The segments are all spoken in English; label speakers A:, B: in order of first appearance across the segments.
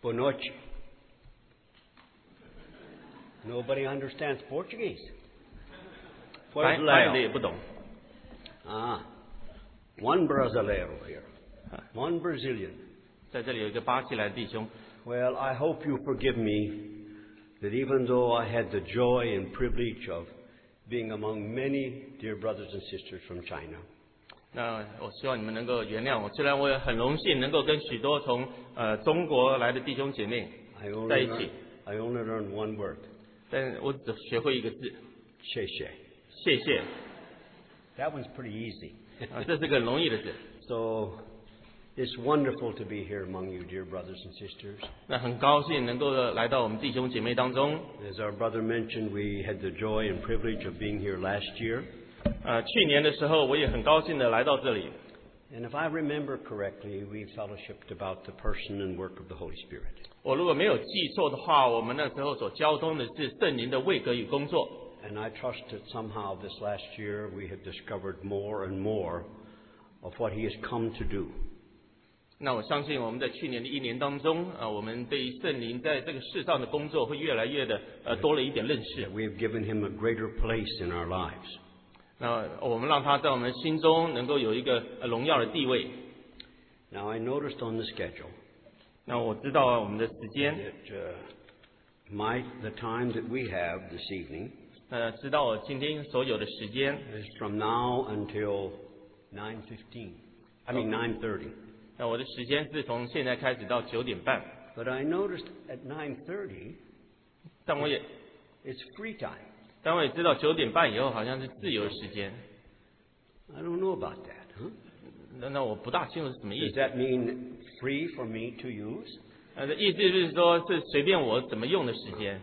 A: Boa noite. Nobody understands Portuguese.
B: 白人的也不懂。
A: One Brasileiro here. One Brazilian.
B: 在这里有一个巴西来的弟兄。
A: Well, I hope you forgive me that even though I had the joy and privilege of being among many dear brothers and sisters from China.
B: 那我希望你们能够原谅我，虽然我也很荣幸能够跟许多从中国来的弟兄姐妹在一起。
A: I only learned one word.
B: 但我只学会一个字。
A: 谢谢。
B: 谢谢。
A: That one's pretty easy.
B: 这是个很容易的字。
A: So it's wonderful to be here among you, dear brothers and sisters.
B: 那很高兴能够来到我们弟兄姐妹当中。
A: As our brother mentioned, we had the joy and privilege of being here last year.
B: 去年的时候，我也很高兴的来到这里。
A: And if I remember correctly, we fellowshipped about the person and work of the Holy Spirit.
B: 我如果没有记错的话，我们那时候所交通的是圣灵的位格与工作。
A: And I trust that somehow this last year we have discovered more and more of what He has come to do.
B: 那我相信我们在去年的一年当中，我们对于圣灵在这个世上的工作会越来越的多了一点认识。
A: We have given Him a greater place in our lives.
B: 那我们让他在我们心中能够有一个荣耀的地位。
A: Now I noticed on the schedule.
B: 那我知道我们的时间。
A: The time that we have this evening.
B: 知道我今天所有的时间。
A: Is from now until 9:15. I mean 9:30.
B: 那我的时间是从现在开始到9点半。
A: But I noticed at 9:30.
B: 但我也
A: It's free time.
B: 但我也知道9点半以后好像是自由的时间。
A: I don't know about that, huh?
B: 那我不大清楚是什么意思。
A: Does that mean free for me to use?
B: 意思就是说是随便我怎么用的时间。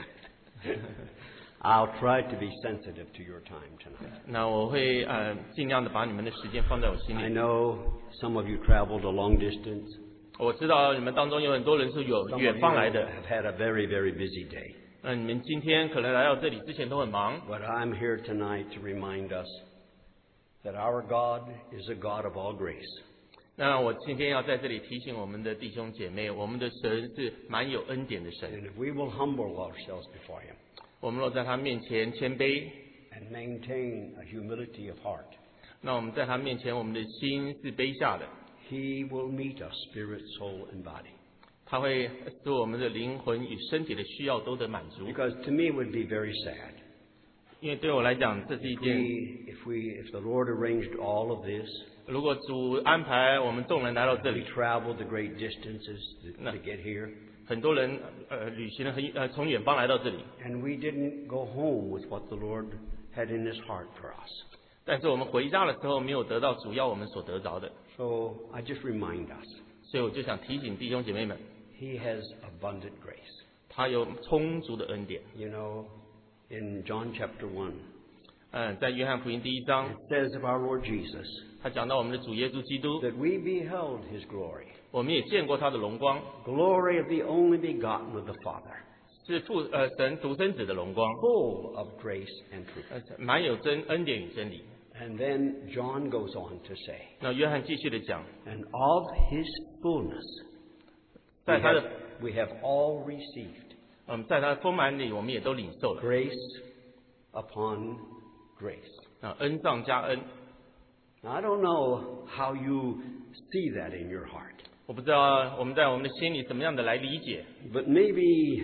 A: I'll try to be sensitive to your time tonight.
B: 那我会尽量的把你们的时间放在我心里。
A: I know some of you traveled a long distance.
B: 我知道你们当中有很多人是有远方来的。
A: Have had a very, very busy day.
B: 你们今天可能来到这里之前都很忙。
A: But I'm here tonight to remind us that our God is a God of all grace.
B: 那我今天要在这里提醒我们的弟兄姐妹，我们的神是蛮有恩典的神。
A: And if we will humble ourselves before Him.
B: 我们若在他面前谦卑
A: and maintain a humility of heart.
B: 那我们在他面前，我们的心是卑下的。
A: He will meet us, spirit, soul, and body.
B: 他会使我们的灵魂与身体的需要都得满足。
A: Because to me it would be very sad.
B: 因为对我来讲，这是一件。
A: If the Lord arranged all of this.
B: 如果主安排我们众人来到这里
A: We traveled the great distances to get here.
B: 很多人旅行了从远方来到这里。
A: And we didn't go home with what the Lord had in His heart for us.
B: 但是我们回家的时候没有得到主要我们所得着的。
A: So I just remind us.
B: 所以我就想提醒弟兄姐妹们。
A: He has abundant grace.
B: 他有充足的恩典。
A: You know, in John chapter 1.
B: 在约翰福音第1章。
A: It says of our Lord Jesus.
B: 他讲到我们的主耶稣基督。
A: That we beheld His glory.
B: 我们也见过他的荣光。
A: Glory of the only begotten of the Father.
B: 是神独生子的荣光。
A: Full of grace and truth.
B: 满有恩典与真理。
A: And then John goes on to say.
B: 那约翰继续的讲。
A: And of His fullness.
B: 在他的
A: we have all received.
B: 在他的丰满里，我们也都领受了。
A: Grace upon grace.
B: 恩上加恩。
A: Now, I don't know how you see that in your heart.
B: 我不知道我们在我们的心里怎么样的来理解。
A: But maybe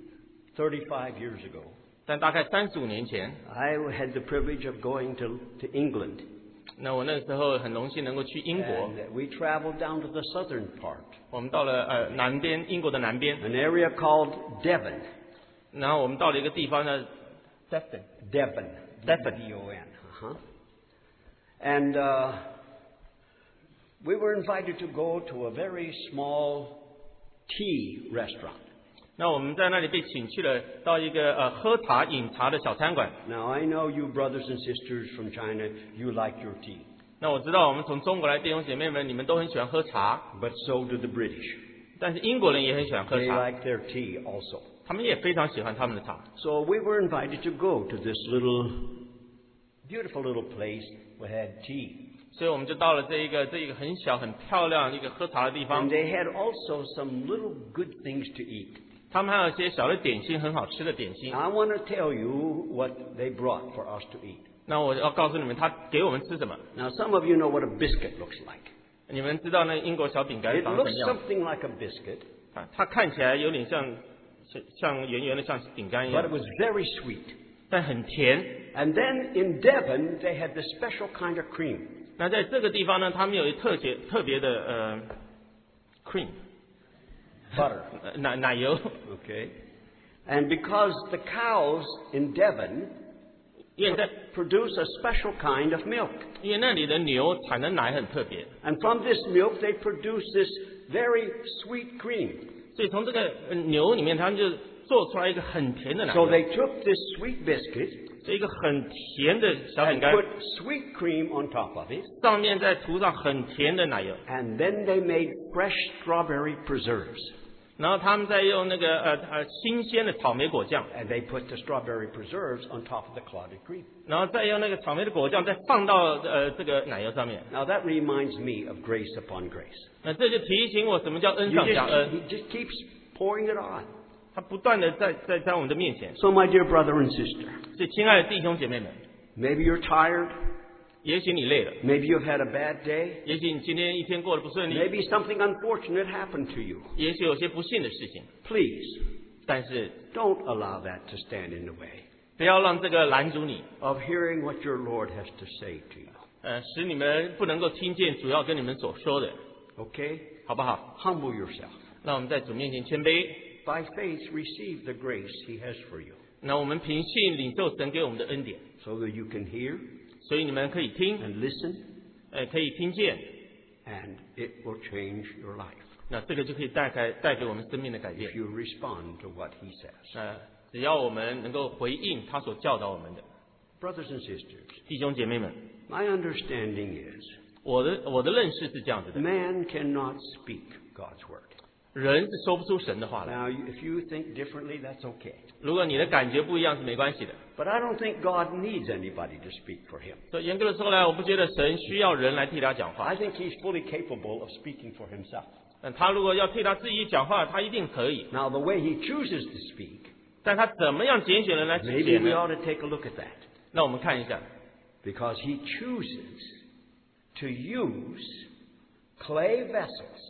A: 35 years ago.
B: 但大概35年前。
A: I had the privilege of going to England.
B: 那我那时候很荣幸能够去英国。
A: And we traveled down to the southern part.
B: 我们到了南边，英国的南边。
A: An area called Devon.
B: 然后我们到了一个地方呢
A: Devon. D-E-O-N. And we were invited to go to a very small tea restaurant.
B: 那我们在那里被请去了到一个喝茶饮茶的小餐馆。
A: Now I know you brothers and sisters from China, you like your tea.
B: 那我知道我们从中国来弟兄姐妹们，你们都很喜欢喝茶。
A: But so do the British.
B: 但是英国人也很喜欢喝茶。
A: They like their tea also.
B: 他们也非常喜欢他们的茶。
A: So we were invited to go to this beautiful little place that had tea.
B: 所以我们就到了这一个很小很漂亮一个喝茶的地
A: And
B: 方。
A: they had also some little good things to eat.
B: 他们还有一些小的点心，很好吃的点心。
A: Now, I want to tell you what they brought for us to eat.
B: 那我要告诉你们，他给我们吃什么？
A: Now, some of you know what a biscuit looks like.
B: 你们知道那英国小饼干
A: It
B: 长什
A: looks
B: 么样？
A: something like a biscuit,
B: 它看起来有点像圆圆的，像饼干一
A: but
B: 样
A: it，was very sweet.
B: 但很甜。
A: And then in Devon, they had this special kind of cream.
B: 那在这个地方呢，他们有特别的cream
A: Butter.
B: 奶油，
A: Okay? And because the cows in Devon
B: 因为
A: produce a special kind of milk.
B: 因为那里的牛产的奶很特别，
A: And from this milk, they produce this very sweet cream.
B: 所以从这个牛里面，他们就做出来一个很甜的奶
A: So
B: 油，
A: they took this sweet biscuit
B: 是一个很甜的小饼
A: and
B: 干，
A: put sweet cream on top of it.
B: 上面再涂上很甜的奶油，
A: And then they made fresh strawberry preserves.
B: 然后他们再用那个新鲜的草莓果酱，
A: And they put the strawberry preserves on top of the clotted cream.
B: 然后再用那个草莓的果酱再放到这个奶油上面。
A: Now that reminds me of grace upon grace.
B: 那这就提醒我什么叫恩
A: You
B: 上加恩，
A: he just keeps pouring it on.
B: 它不断的在我们的面前。
A: So my dear brother and sister,
B: 所以亲爱的弟兄姐妹们，
A: maybe you're tired.
B: 也许你累了，
A: Maybe you've had a bad day.
B: 也许你今天一天过得不顺利，
A: Maybe something unfortunate happened to you.
B: 也许有些不幸的事情，
A: Please,
B: 但是
A: don't allow that to stand in the way
B: 不要让这个拦阻你，
A: of hearing what your Lord has to say to you.
B: 使你们不能够听见主要跟你们所说的，
A: Okay?
B: 好不好？
A: Humble yourself.
B: 那我们在主面前谦卑，
A: By faith, receive the grace He has for you
B: 那我们凭信领受神给我们的恩典，
A: so that you can hear
B: 所以你们可以听，
A: and listen,
B: 可以听见，
A: and it will change your life
B: 那这个就可以带给我们生命的改变
A: if。you respond to what He says.
B: 只要我们能够回应他所教导我们的，
A: Brothers and sisters,
B: 弟兄姐妹们，
A: my understanding is
B: 我的认识是这样子的，
A: man cannot speak God's word.
B: 人是说不出神的话来。
A: Now, if you think differently, that's okay.
B: 如果你的感觉不一样是没关系的。
A: But I don't think God needs anybody to speak for Him.
B: 所以严格的说来，我不觉得神需要人来替他讲话。
A: I think He's fully capable of speaking for Himself.
B: 他如果要替他自己讲话，他一定可以。
A: Now, the way He chooses to speak,
B: 但他怎么样拣选人来
A: maybe
B: 写
A: we
B: 呢？
A: ought to take a look at that.
B: 那我们看一下，
A: Because He chooses to use clay vessels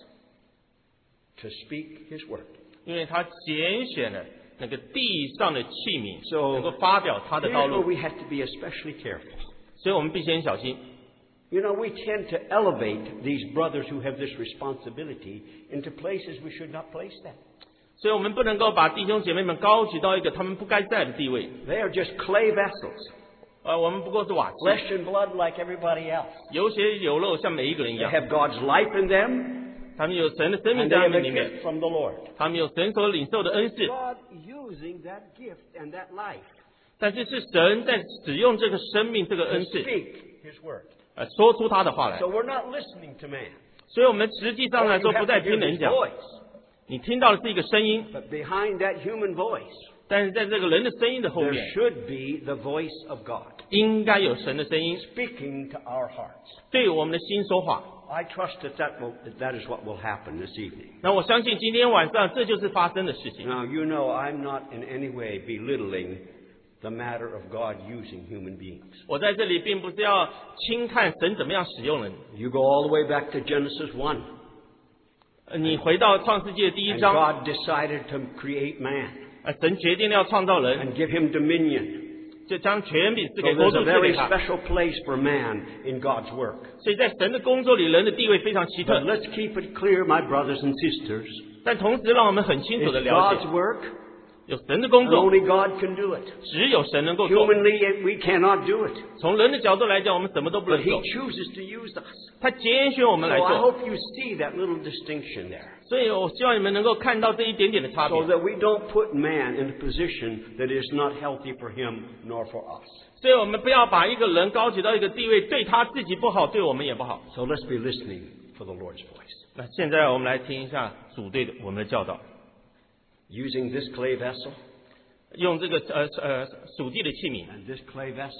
A: to speak His word.
B: 因为他拣选了那个地上的器皿，
A: So,
B: 能够发表他的
A: Here's
B: 道
A: where
B: 路，
A: we have to be especially careful.
B: 所以我们必须很小心。
A: You know, we tend to elevate these brothers who have this responsibility into places we should not place them.
B: 所以我们不能够把弟兄姐妹们高举到一个他们不该在的地位。
A: They are just clay vessels,
B: 我们不过是瓦器，
A: flesh and blood like everybody else.
B: 有血有肉，像每一个人一
A: They
B: 样。
A: have God's life in them,
B: 他们有神的生命
A: and
B: 在
A: they
B: 他
A: have
B: 们
A: a
B: 里面，
A: gift from the Lord.
B: 他们有神所领受的恩赐，
A: God using that gift and that life
B: 但是是神在使用这个生命、这个
A: to
B: 恩赐，
A: speak His word.
B: 说出他的话来
A: So。we're not listening to man.
B: 所以我们实际上来
A: You
B: 说
A: have
B: 不
A: to
B: 再
A: hear
B: 听人
A: His
B: 讲，
A: voice.
B: 你听到的是一个声音，
A: But behind that human voice,
B: 但是在这个人的声音的后
A: there
B: 面，
A: should be the voice of God
B: 应该有神的声音，
A: speaking to our hearts.
B: 对我们的心说话。
A: I trust that is what will happen this evening.
B: 那我相信今天晚上这就是发生的事情。
A: Now, you know I'm not in any way belittling the matter of God using human beings.
B: 我在这里并不是要轻看神怎么样使用人。
A: You go all the way back to Genesis 1.
B: 你回到创世纪的第一
A: And
B: 章，
A: God decided to create man
B: 神决定要创造人，
A: and give him dominion.
B: 就将权柄赐
A: So
B: 给国
A: there's
B: 度
A: a
B: 赐
A: very
B: 给他。
A: special place for man in God's work.
B: 所以在神的工作里，人的地位非常奇
A: But
B: 特。
A: let's keep it clear, my brothers and sisters.
B: 但同时，让我们很清楚的
A: It's
B: 了
A: God's
B: 解，
A: work,
B: 有神的工
A: and
B: 作，
A: only God can do it.
B: 只有神能够做。
A: Humanly, we cannot do it.
B: 从人的角度来讲，我们什么都不
A: But
B: 能
A: He
B: 做。
A: chooses to use us.
B: 他拣选我们
A: So
B: 来
A: I
B: 做，
A: hope you see that little distinction there.
B: 所以我希望你们能够看到这一点点的差别
A: So。that we don't put man in a position that is not healthy for him nor for us.
B: 所以我们不要把一个人高举到一个地位，对他自己不好，对我们也不好。
A: So let's be listening for the Lord's voice.
B: 那现在我们来听一下主对我们的教导，
A: Using this clay vessel
B: 用这个属地的器皿，
A: and this clay vessel,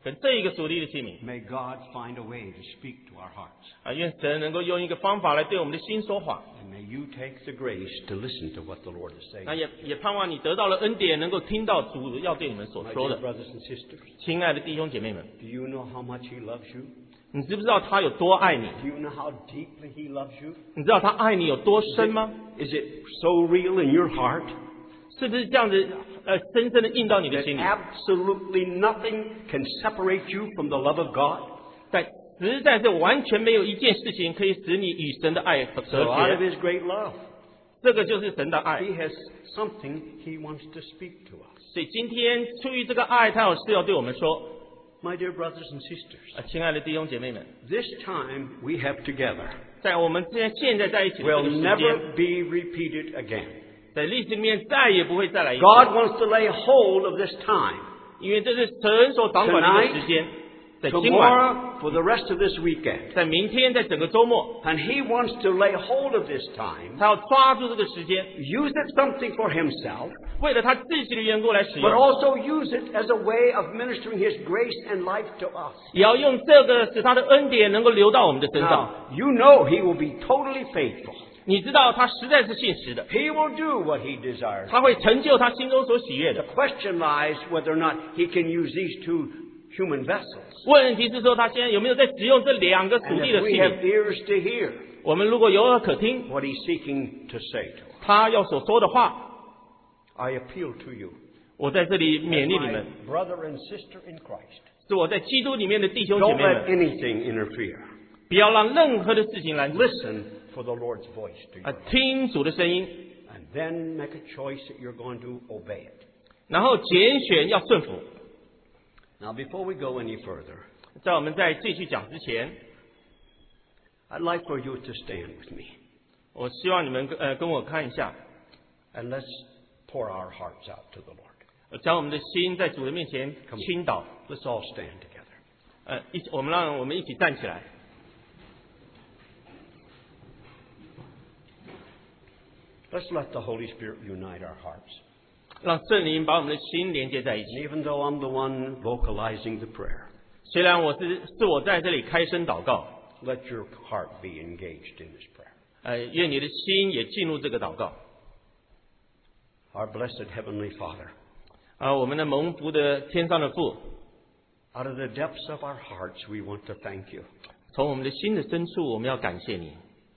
B: 跟这一个属灵的器皿。
A: May God find a way to speak to our hearts.
B: 愿神能够用一个方法来对我们的心说话。
A: And may you take the grace to listen to what the Lord is saying.
B: 那也盼望你得到了恩典，能够听到主要对你们所
A: My
B: 说
A: dear
B: 的。
A: brothers and sisters,
B: 亲爱的弟兄姐妹们，
A: do you know how much He loves you?
B: 你知不知道他有多爱你？
A: Do you know how deeply He loves you?
B: 你知道他爱你有多深吗？
A: Is it so real in your heart
B: 是不是这样子深深的印到你的
A: that
B: 心里？
A: absolutely nothing can separate you from the love of God?
B: 在实在是完全没有一件事情可以使你与神的爱隔
A: So out of
B: 绝。
A: His great love,
B: 这个就是神的爱。
A: He has something He wants to speak to us.
B: 所以今天出于这个爱，他有事要对我们说。
A: My dear brothers and sisters,
B: 亲爱的弟兄姐妹们，
A: this time we have together
B: 在我们现在在一起的这
A: will
B: 个时间，
A: never be repeated again.
B: 在历史里面再也不会再来一次，
A: God wants to lay hold of this time
B: 因为这是神所掌管的一个时间。在今晚，
A: tomorrow for the rest of this weekend.
B: 在明天，在整个周末，
A: And He wants to lay hold of this time,
B: 他要抓住这个时间，
A: use it something for Himself,
B: 为了他自己的缘故来使
A: but
B: 用，
A: also use it as a way of ministering His grace and life to us.
B: 也要用这个使他的恩典能够流到我们的身上。
A: Now, you know He will be totally faithful.
B: 你知道他实在是信实的，
A: He will do what He desires.
B: 他会成就他心中所喜悦
A: The
B: 的。
A: question lies whether or not He can use these two human vessels.
B: 问题是说他现在有没有在使用这两个属
A: And
B: 地的
A: if
B: 器
A: we have
B: 皿？
A: ears to hear
B: 我们如果有耳可听，
A: what He's seeking to say to us,
B: 他要所说的话，
A: I appeal to you,
B: 我在这里
A: as
B: 勉励你
A: my
B: 们，
A: brother and sister in Christ.
B: 是我在基督里面的弟兄姐
A: Don't
B: 妹
A: let
B: 们，
A: anything interfere.
B: 不要让任何的事情拦阻
A: Listen for the Lord's voice to you,
B: 听主的声音，
A: and then make a choice that you're going to obey it.
B: 然后拣选要顺服。
A: Now, before we go any further,
B: 在我们在继续讲之前，
A: I'd like for you to stand with me,
B: 我希望你们跟我看一下，
A: and let's pour our hearts out to the Lord.
B: 将我们的心在主的面前倾倒。
A: Let's all stand together.
B: 让我们一起站起来。
A: Let's let the Holy Spirit unite our hearts.
B: 让圣灵把我们的心连接在一
A: And
B: 起。
A: even though I'm the one vocalizing the prayer,
B: 虽然我在这里开声祷告，
A: let your heart be engaged in this prayer.
B: 愿你的心也进入这个祷告。
A: Our blessed Heavenly Father,
B: 我们的蒙福的天上的父，
A: out of the depths of our hearts, we want to thank you.
B: 从我们的心的深处，我们要感谢你。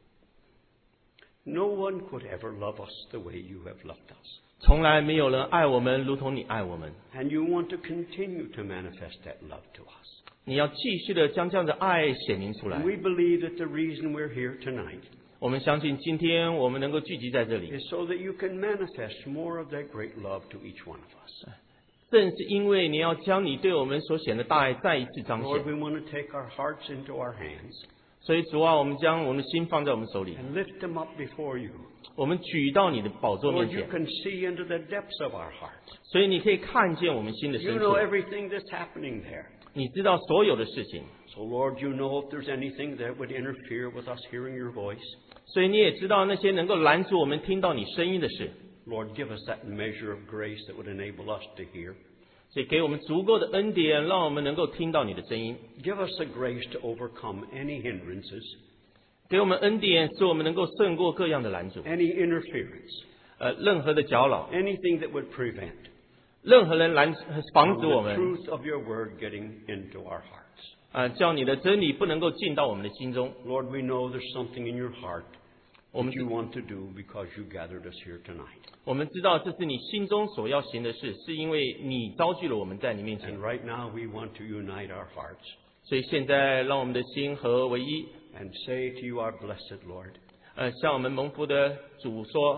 A: No one could ever love us the way you have loved us.
B: 从来没有人爱我们如同你爱我们。
A: And you want to continue to manifest that love to us.
B: 你要继续的将这样的爱显明出来
A: And。we believe that the reason we're here tonight
B: 我们相信今天我们能够聚集在这里，
A: is so that you can manifest more of that great love to each one of us.
B: 正是因为你要将你对我们所显的大爱再一次彰
A: Lord,
B: 显。
A: we want to take our hearts into our hands
B: 所以主啊，我们将我们的心放在我们手里，
A: and lift them up before you.
B: 我们举到你的宝座面
A: Lord, you
B: 前，
A: can see into the depths of our hearts.
B: 所以你可以看见我们心的
A: You
B: 深
A: know
B: 处，
A: everything that's happening there.
B: 你知道所有的事情，
A: So, Lord, you know if there's anything that would interfere with us hearing your voice.
B: 所以你也知道那些能够拦阻我们听到你声音的事。
A: Lord, give us that measure of grace that would enable us to hear.
B: 所以给我们足够的恩典，让我们能够听到你的声音，
A: Give us the grace to overcome any hindrances,
B: 给我们恩典，使我们能够胜过各样的拦阻，
A: any interference,
B: 任何的搅扰，
A: anything that would prevent
B: 任何人防止
A: the
B: 我们，
A: truth of your word getting into our hearts.
B: 叫你的真理不能够进到我们的心中。
A: Lord, we know there's something in your heart
B: 我们
A: that you want to do because you gathered us here tonight.
B: 我们知道这是你心中所要行的事，是因为你招聚了我们在你面前
A: And。right now we want to unite our hearts
B: 所以现在让我们的心合而为一，
A: and say to you, our blessed Lord,
B: 向我们蒙福的主说，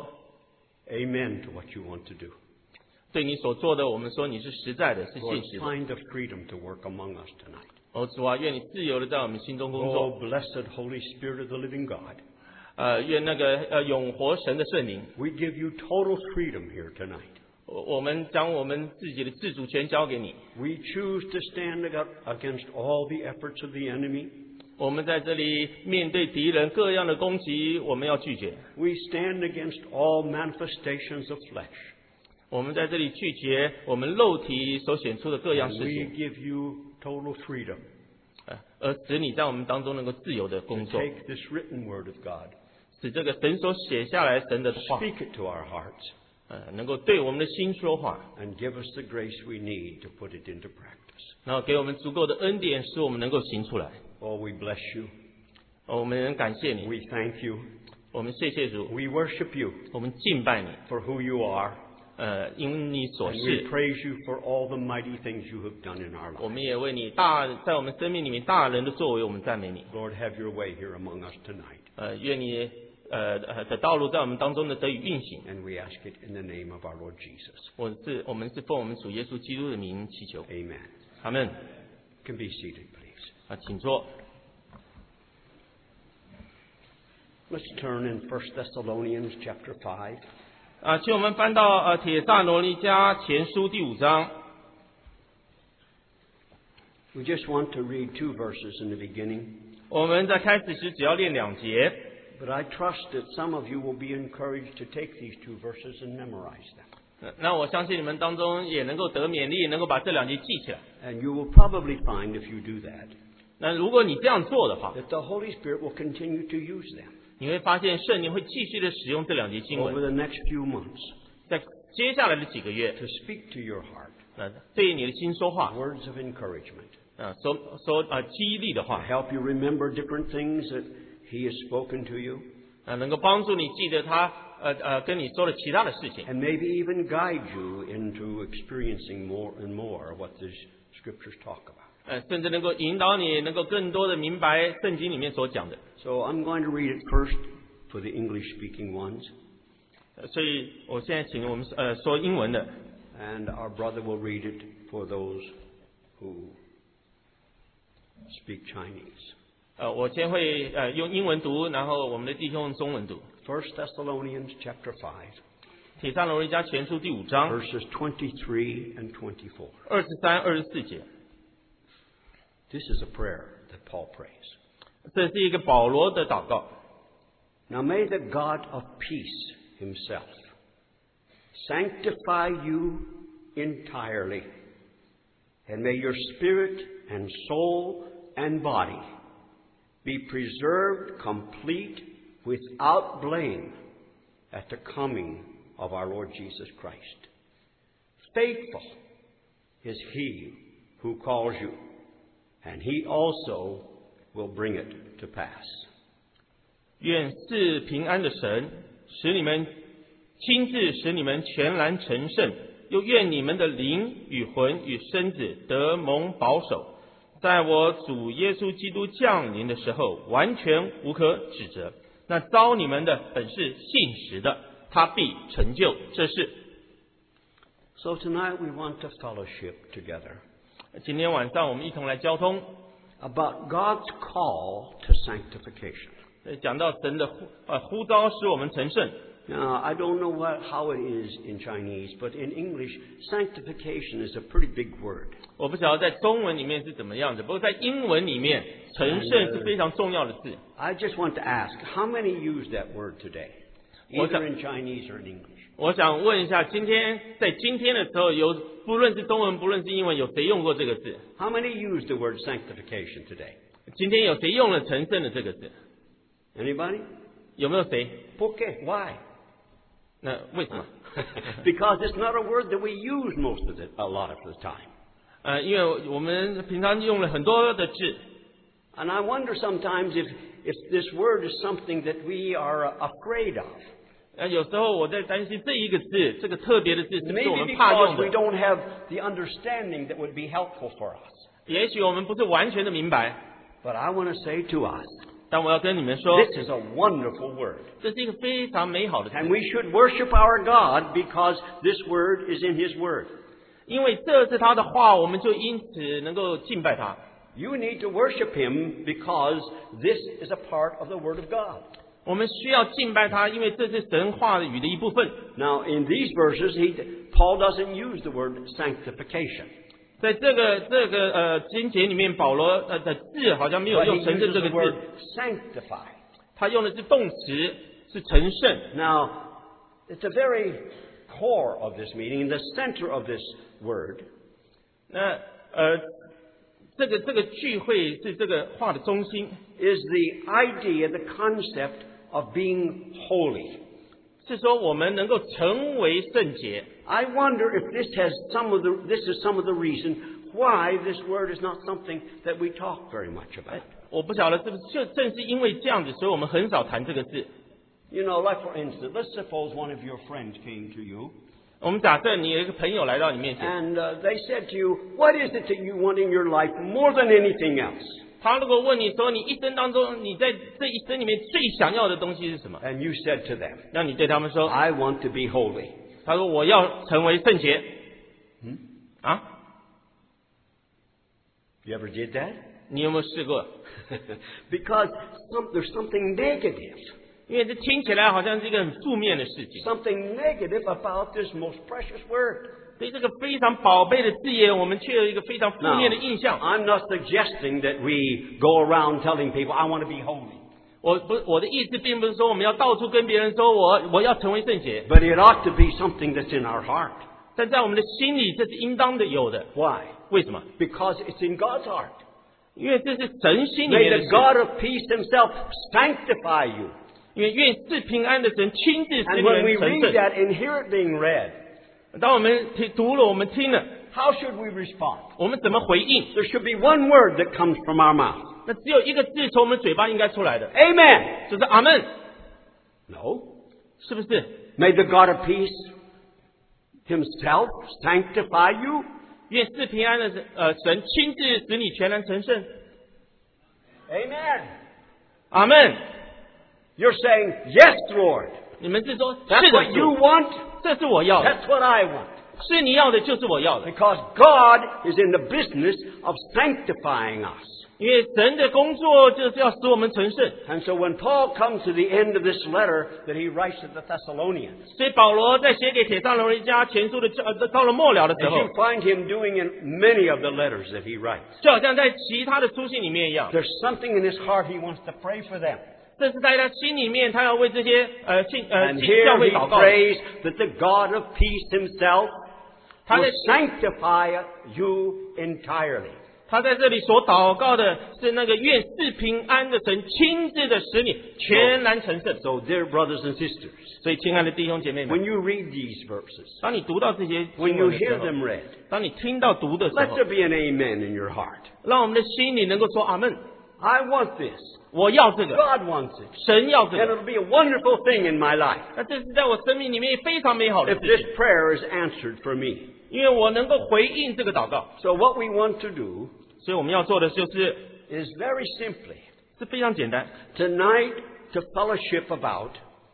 A: amen to what you want to do.
B: 对你所做的，我们说你是实在的，是
A: Lord,
B: 信实的。
A: find the freedom to work among us tonight.
B: 主啊，愿你自由的在我们心中工作。
A: Oh, blessed Holy Spirit of the living God,
B: 愿那个永活神的圣灵，
A: we give you total freedom here tonight.
B: 我们将我们自己的自主权交给你。
A: We choose to stand against all the efforts of the enemy.
B: 我们在这里面对敌人各样的攻击，我们要拒绝。
A: We stand against all manifestations of flesh.
B: 我们在这里拒绝我们肉体所显出的各样
A: And
B: 事
A: we
B: 情。
A: give you total freedom
B: 而使你在我们当中能够自由的
A: to
B: 工作，
A: take this written word of God,
B: 使这个神所写下来神的话，
A: speak it to our hearts,
B: 能够对我们的心说话，
A: and give us the grace we need to put it into practice.
B: 然后给我们足够的恩典，使我们能够行出来。
A: Oh, we bless you.
B: 我们感谢你，
A: We thank you.
B: 我们谢谢主，
A: We worship you
B: 我们敬拜你，
A: for who you are.
B: 因你所
A: And we
B: 是，
A: praise you for all the mighty things you have done in our
B: 我
A: lives.
B: 们也为你在我们生命里面大人的作为，我们赞美你。
A: Lord, have your way here among us tonight.
B: 愿你的道路在我们当中的得以运行。
A: And we ask it in the name of our Lord Jesus.
B: 我们是奉我们主耶稣基督的名祈求，
A: Amen.
B: 阿门。
A: You can be seated, please.
B: 请坐。
A: Let's turn in 1 Thessalonians chapter 5.
B: 请我们翻到帖撒罗尼迦前书第5章。
A: We just want to read 2 verses in the beginning,
B: 我们在开始时只要练2节，
A: but I trust that some of you will be encouraged to take these 2 verses and memorize them.
B: 那我相信你们当中也能够得勉励，能够把这2节记起来。
A: And you will probably find, if you do that,
B: 那如果你这样做的话，
A: that the Holy Spirit will continue to use them
B: 你会发现圣灵会继续的使用这2节经
A: over
B: 文，
A: the next few months
B: 在接下来的几个月，
A: to speak to your heart
B: 对你的心说话，
A: words of encouragement,
B: 说激励的
A: to
B: 话，
A: help you remember different things that He has spoken to you,
B: 能够帮助你记得他跟你说的其他的事情，
A: and maybe even guide you into experiencing more and more what these scriptures talk about.
B: 甚至能够引导你能够更多的明白圣经里面所讲的。
A: So I'm going to read it first for the English-speaking ones,
B: 所以我现在请我们说英文的，
A: and our brother will read it for those who speak Chinese.
B: 我先会用英文读，然后我们的弟兄用中文读。
A: 1 Thessalonians chapter 5,
B: 帖撒罗尼迦前书第5章
A: verses 23 and 24.
B: 23、24节，
A: This is a prayer that Paul prays.
B: 这是一个保罗的祷告。
A: Now may the God of peace himself sanctify you entirely, and may your spirit and soul and body be preserved complete without blame at the coming of our Lord Jesus Christ. Faithful is he who calls you, and he also will bring it to pass.
B: 愿是平安的神使你们亲自使你们全然成圣，又愿你们的灵与魂与身子得蒙保守，在我主耶稣基督降临的时候完全无可指责。那招你们的本是信实的，他必成就这事。
A: So tonight we want to fellowship together
B: 今天晚上我们一同来交通，
A: about God's call to sanctification.
B: 讲到神的呼召使我们成圣。
A: Now, I don't know how it is in Chinese, but in English, sanctification is a pretty big word.
B: 我不晓得在中文里面是怎么样的，不过在英文里面，成圣是非常重要的字。
A: I just want to ask, how many use that word today, either in Chinese or in English?
B: 我想问一下，在今天的时候，不论是中文，不论是英文，有谁用过这个字？
A: How many use the word sanctification today?
B: 今天有谁用了成圣的这个字？
A: Anybody?
B: 有没有谁？
A: Okay, why?
B: 那为什么？
A: Because it's not a word that we use a lot of the time.
B: 因为我们平常用了很多的字，
A: And I wonder sometimes if this word is something that we are afraid of.
B: 有时候我在担心这一个字，这个特别的字是不是我
A: Maybe
B: 们怕
A: because
B: 用
A: we
B: 的？
A: don't have the understanding that would be helpful for us.
B: 也许我们不是完全的明白，
A: But I want to say to us,
B: 但我要跟你们说，
A: this is a wonderful word.
B: 这是一个非常美好的字，
A: And we should worship our God because this word is in His Word.
B: 因为这是他的话，我们就因此能够敬拜他。
A: You need to worship Him because this is a part of the Word of God.
B: 我们需要敬拜他，因为这是神话语的一部分。
A: Now, in these verses, Paul doesn't use the word sanctification.
B: 在这个经节里面，保罗的字好像没有
A: But
B: 用
A: he
B: 成圣
A: uses
B: 这个
A: the word
B: 字，
A: sanctify.
B: 他用的是动词，是成圣。
A: Now, it's the very core of this meaning, the center of this word,
B: 那这个聚会是这个话的中心，
A: is the idea, the concept of being holy.
B: 是说我们能够成为圣洁。
A: I wonder if this is some of the reason why this word is not something that we talk very much about.
B: 我不晓得是不是就正是因为这样子，所以我们很少谈这个字。
A: You know, like for instance, let's suppose one of your friends came to you
B: 我们假设你有一个朋友来到你面前，
A: and they said to you, what is it that you want in your life more than anything else?
B: 他如果问你说你一生当中你在这一生里面最想要的东西是什么，
A: And you said to them,
B: 让你对他们说，
A: I want to be holy.
B: 他说我要成为圣洁。啊，
A: You ever did that?
B: 你有没有试过？
A: Because there's something negative.
B: 因为这听起来好像是一个很负面的事情，
A: Something negative about this most precious word.
B: 对这个非常宝贝的字眼，我们却有一个非常负
A: Now,
B: 面的印象。
A: I'm not suggesting that we go around telling people, I want to be holy.
B: 我的意思并不是说我们要到处跟别人说我要成为圣洁，
A: But it ought to be something that's in our heart.
B: 但在我们的心里这是应当的有的。
A: Why?
B: 为什么？
A: Because it's in God's heart.
B: 因为这是神心里
A: May
B: 面的
A: the
B: 事。
A: God of peace himself sanctify you.
B: 因为愿赐平安的神亲自使
A: And
B: 你
A: when we
B: 们成
A: read
B: 圣。
A: that and hear it being read,
B: 当我们读了，我们听了，
A: how should we respond?
B: 我们怎么回应？
A: There should be one word that comes from our mouth.
B: 那只有一个字从我们嘴巴应该出来的，
A: Amen.
B: 就是阿门，
A: No.
B: 是不是？
A: May the God of peace himself sanctify you.
B: 愿赐平安的神亲自使你全然成圣。
A: Amen.
B: 阿门。
A: You're saying, yes, Lord.
B: 你们是说，
A: That's
B: 是的
A: what you
B: 主，
A: want.
B: 这是我要的，
A: That's what I want.
B: 是你要的，就是我要的。
A: Because God is in the business of sanctifying us.
B: 因为神的工作就是要使我们成圣，
A: And so when Paul comes to the end of this letter that he writes to the Thessalonians,
B: 所以保罗在写给铁上罗尼迦前书的到了末了的时
A: as
B: 候
A: you，find him doing in many of the letters that he writes,
B: 就好像在其他的书信里面一样，
A: there's something in his heart he wants to pray for them.
B: 这是在他心里面，他要为这些
A: And
B: 教
A: here
B: 会
A: he
B: 祷告。
A: prays that the God of peace himself
B: 他
A: will
B: 在
A: sanctify you entirely.
B: 他在这里所祷告的是那个愿赐平安的神亲自的使你全然成圣。
A: So, dear brothers and sisters,
B: 所以，亲爱的弟兄姐妹们，
A: when you read these verses,
B: 当你读到这些
A: when
B: 经
A: you
B: 文的时
A: hear
B: 候，
A: them read,
B: 当你听到读的时
A: let
B: 候
A: there，be an amen in your heart.
B: 让我们的心里能够说阿门，
A: I want this.
B: 我要这个，
A: God wants it.
B: 神要这
A: And
B: 个。
A: it'll be a wonderful thing in my life
B: 那这是在我生命里面非常美好的
A: if
B: 事
A: this
B: 情，
A: prayer is answered for me.
B: 因为我能够回应这个祷告。
A: So what we want to do
B: 所以我们要做的就是
A: is very simply
B: 是非常简单，
A: tonight to fellowship about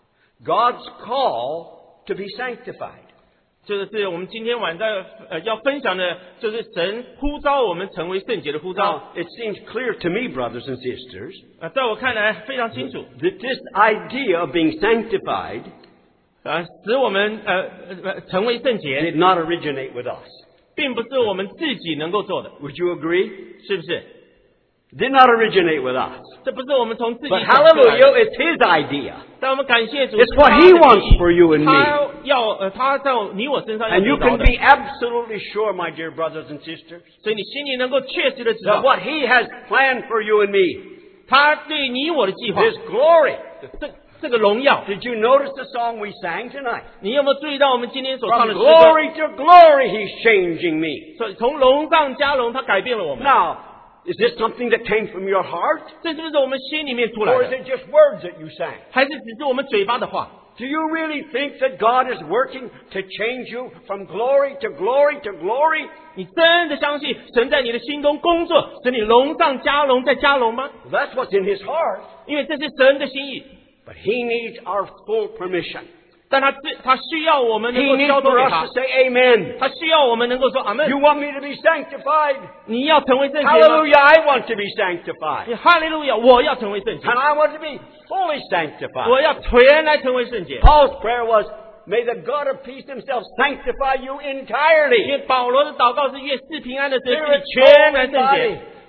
A: God's call to be sanctified.
B: 就是我们今天晚上要分享的，就是神呼召我们成为圣洁的呼召。
A: Now, it seems clear to me, brothers and sisters,
B: 在我看来非常清楚，
A: that this idea of being sanctified
B: 使我们成为圣洁，
A: did not originate with us.
B: 并不是我们自己能够做的，
A: Would you agree?
B: 是不是？
A: Did not originate with us.
B: 这不是我们从自己
A: But
B: 想出来的。
A: hallelujah, it's His idea.
B: 但我们感谢主，
A: It's what
B: 他
A: He
B: 的
A: wants
B: 旨意
A: for you and me.
B: 他要他在你我身上要
A: And you
B: 得到
A: can
B: 的，
A: be absolutely sure, my dear brothers and sisters,
B: 所以你心里能够确实的知
A: that
B: 道，
A: what He has planned for you and me,
B: 他对你我的计划，
A: His glory.
B: 这个荣耀，
A: Did you notice the song we sang tonight?
B: 你有没有注意到我们今天所唱
A: From
B: 的诗歌？
A: glory to glory, He's changing me.
B: 所以从荣上加荣，他改变了我们。
A: Now, is this something that came from your heart?
B: 这是不是我们心里面出来
A: Or is
B: 的？
A: it just words that you sang?
B: 还是只是我们嘴巴的话？
A: Do you really think that God is working to change you from glory to glory to glory?
B: 你真的相信神在你的心中工作，使你荣上加荣再加荣吗？
A: That's what's in His heart.
B: 因为这是神的心意，
A: But He needs our full permission.
B: 但他需要我们能
A: He
B: 够
A: needs
B: 交托
A: for
B: 给
A: us
B: 他
A: to，say amen.
B: 他需要我们能够说阿门
A: You。want me to be sanctified?
B: 你要成为圣洁吗？
A: Hallelujah, I want to be sanctified.
B: 哈利路亚！我要成为圣洁，
A: And I want to be fully sanctified.
B: 我要全来成为圣洁。
A: Paul's prayer was, may the God of peace Himself sanctify you
B: 因
A: entirely.
B: 为保罗的祷告是愿赐平安的神使
A: Spirit,
B: 你全然
A: soul,
B: 圣
A: and
B: 洁
A: body.，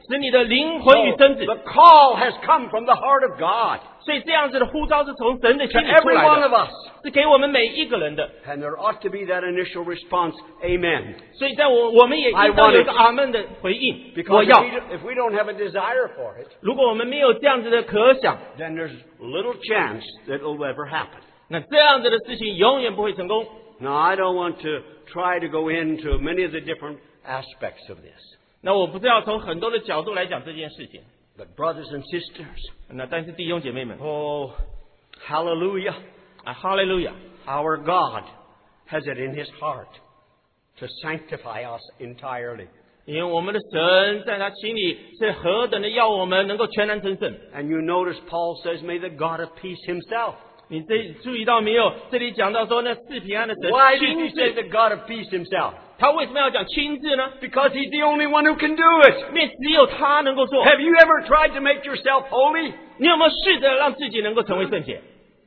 B: 使你的灵魂与身子。
A: The call has come from the heart of God
B: 所以这样子的呼召是从神的
A: to
B: 心里出
A: every
B: 来
A: one of
B: 的，
A: us.
B: 是给我们每一个人的。
A: And there ought to be that initial response, Amen.
B: 所以我们也应当有一个阿门的回应。我
A: Because
B: 要，
A: if we don't have a desire for it,
B: 如果我们没有这样子的可想，
A: then there's little chance that it'll ever happen.
B: 那这样子的事情永远不会成功。
A: Now, I don't want to try to go into many of the different aspects of this.
B: 那我不是要从很多的角度来讲这件事情。
A: But brothers and sisters,
B: 那但是弟兄姐妹们，
A: oh, hallelujah.
B: 哈利路亚！
A: Our God has it in His heart to sanctify us entirely.
B: 因为我们的神在他心里是何等的要我们能够全然成圣。
A: And you notice Paul says, may the God of peace Himself.
B: 你注意到没有？这里讲到说那是平安的神
A: Why did he
B: 亲
A: say
B: 自，
A: the God of peace Himself?
B: 他为什么要讲亲自呢？
A: Because He's the only one who can do it.
B: 因为只有他能够做。
A: Have you ever tried to make yourself holy?
B: 你有没有试着让自己能够成为圣洁？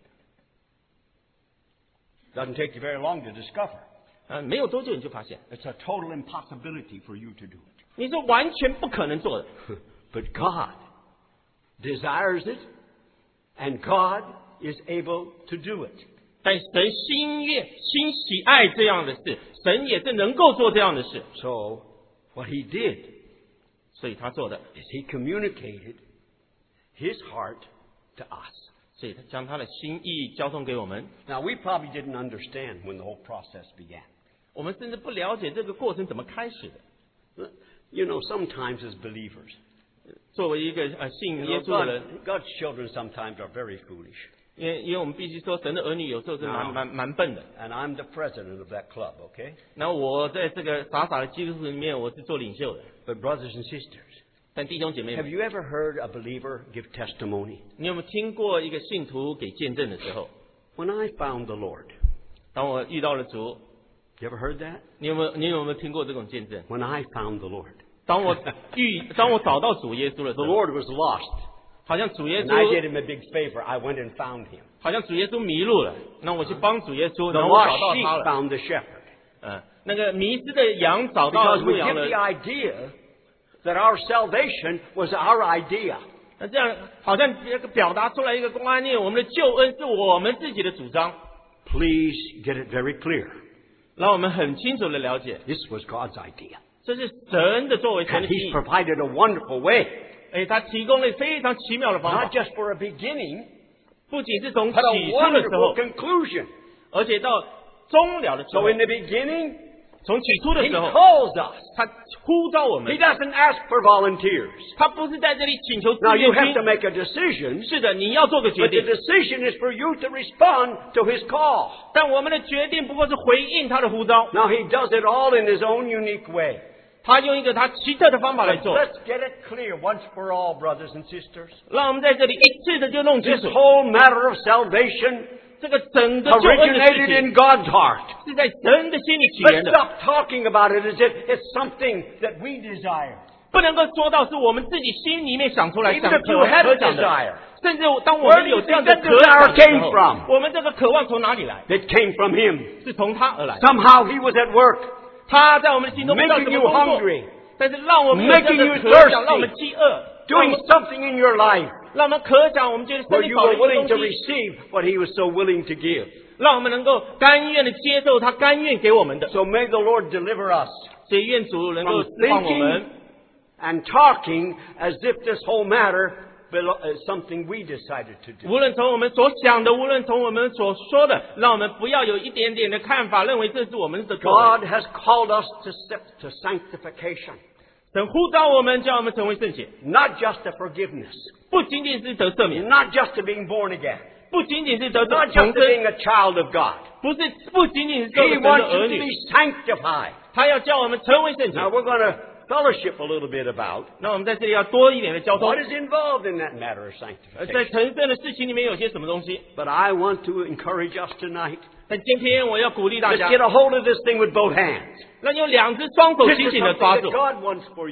A: Doesn't take you very long to discover.
B: 没有多久你就发现，
A: It's a total impossibility for you to do it.
B: 你是完全不可能做的。
A: But God desires it, and God is able to do it.
B: 但神心喜爱这样的事，神也是能够做这样的事，
A: So, what He did
B: 所以他做的，
A: is He communicated His heart to us.
B: 所以他将他的心意交送给我们。
A: Now, we probably didn't understand when the whole process began.
B: 我们甚至不了解这个过程怎么开始的。
A: You know, sometimes as believers,
B: 作为一个信耶稣的人，
A: God's children sometimes are very foolish.
B: 因为我们必须说，神的儿女有时候是蛮笨的。
A: And I'm the president of that club, okay?
B: 然后我在这个傻傻的基督徒里面，我是做领袖的。
A: But brothers and sisters,
B: 但弟兄姐妹
A: have
B: 们，
A: you ever heard a believer give testimony?
B: 你有没有听过一个信徒给见证的时候？
A: When I found the Lord,
B: 当我遇到了主，
A: you ever heard that?
B: 你有没有听过这种见证？
A: When I found the Lord.
B: 当我找到主耶稣的时
A: The
B: 候，
A: Lord was lost.
B: 好像主耶
A: And I
B: 稣
A: did him a big favor. I went and found him.
B: 好像主耶稣迷路了，那我去帮主耶稣，
A: The
B: 然后我
A: lost
B: 找到
A: sheep
B: 他了。
A: found the shepherd.
B: 那个迷失的羊找到
A: Because
B: 牧
A: we
B: 羊
A: get
B: 人
A: the，idea that our salvation was our idea.
B: 那这样好像表达出来一个观念，我们的救恩是我们自己的主张。
A: Please get it very clear.
B: 让我们很清楚的了解，
A: This was God's idea.
B: 这是神的作为，神
A: And
B: 的心
A: He's
B: 意。
A: provided a wonderful way.
B: 他提供了非常奇妙的方
A: Not
B: 法，
A: just for a beginning,
B: 不仅是从起
A: but a
B: 初的时
A: wonderful
B: 候，
A: conclusion.
B: 而且到终了的时
A: So
B: 候
A: in，the beginning,
B: 从起初的
A: He
B: 时候，
A: calls us.
B: 他呼召我
A: He
B: 们，
A: doesn't ask for volunteers.
B: 他不是在这里请求自
A: Now you
B: 愿
A: have to
B: 军。
A: make a decision,
B: 是的，你要做个决
A: but the
B: 定，
A: decision is for you to respond to His call.
B: 但我们的决定不过是回应他的呼召。
A: Now He does it all in His own unique way.
B: 他用一个他奇特的方法来
A: But
B: 做，
A: let's get it clear once for all, brothers and sisters.
B: 让我们在这里一次的就弄清
A: This
B: 楚，
A: whole matter of salvation
B: 这个整个救恩的事
A: originated
B: 情
A: in God's heart.
B: 是在神的心里起
A: Let's
B: 源的，
A: stop talking about it as if it's something that we desire.
B: 不能够说到是我们自己心里面想出来
A: Even
B: 想
A: if you had
B: 可
A: a
B: 想的。
A: desire,
B: 甚至当我们有这样的
A: Where do you
B: 渴
A: think
B: 望
A: that
B: 的时
A: desire
B: 候
A: came from？
B: 我们这个渴望从哪里来？
A: it came from Him.
B: 是从他而来。
A: Somehow He was at work,
B: 他在我们的心中不知道怎
A: making
B: 么
A: you
B: 工作，
A: hungry,
B: 但是让我们有这样
A: making
B: 的
A: you
B: 渴想，
A: thirsty
B: 让我们饥饿，
A: doing something in your life
B: 让我们渴想，我们觉得
A: where
B: 生命
A: you
B: 少了
A: were
B: 一个
A: willing to
B: 东西，
A: receive what He was so willing to give.
B: 让我们能够甘愿的接受他甘愿给我们的。
A: So may the Lord deliver us
B: 所以愿主能够
A: from
B: 释放我
A: thinking
B: 们，
A: and talking as if this whole matter is something we decided to do.
B: 无论从我们所想的，无论从我们所说的，让我们不要有一点点的看法，认为这是我们的作为。
A: God has called us to sanctification,
B: 神呼召我们，叫我们成为圣洁，
A: not just to forgiveness,
B: 不仅仅是得赦免，
A: not just to being born again,
B: 不仅仅是得
A: not
B: 重
A: just to
B: 生，
A: being a child of God.
B: 不仅仅是做
A: He
B: 神的
A: wants
B: 儿
A: you to
B: 女，
A: be sanctified.
B: 他要叫我们成为圣洁。
A: Now we're going to fellowship a little bit about
B: 那我们在这里要多一点的交通
A: what，is involved in that matter of
B: 在
A: sanctification.
B: 成圣的事情里面有些什么东西。
A: But I want to encourage us tonight.
B: 但今天我要鼓励大
A: Let's
B: 家，
A: get a hold of this thing with both hands.
B: 让用两只双手
A: This
B: 紧
A: is
B: 紧的
A: something
B: 抓
A: that
B: 住。
A: God wants for you.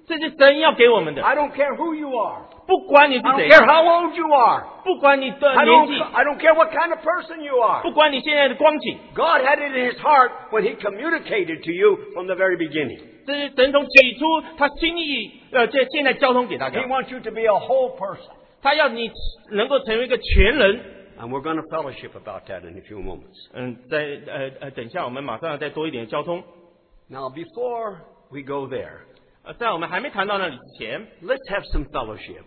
B: 这是神要给我们的。
A: I don't care who you are.
B: 不管你是
A: I don't
B: 谁，
A: care how old you are.
B: 不管你的
A: I
B: 年
A: don't,
B: 纪，
A: I don't care what kind of person you are.
B: 不管你现在的光景，
A: God had it in His heart when He communicated to you from the very beginning.
B: 这是神从起初他心意这现在交通给大
A: He
B: 家，
A: wants you to be a whole person.
B: 他要你能够成为一个全人。
A: And we're going to fellowship about that in a few moments.
B: 等一下我们马上要再多一点交通。
A: Now, before we go there,
B: 在我们还没谈到那里之前，
A: let's have some fellowship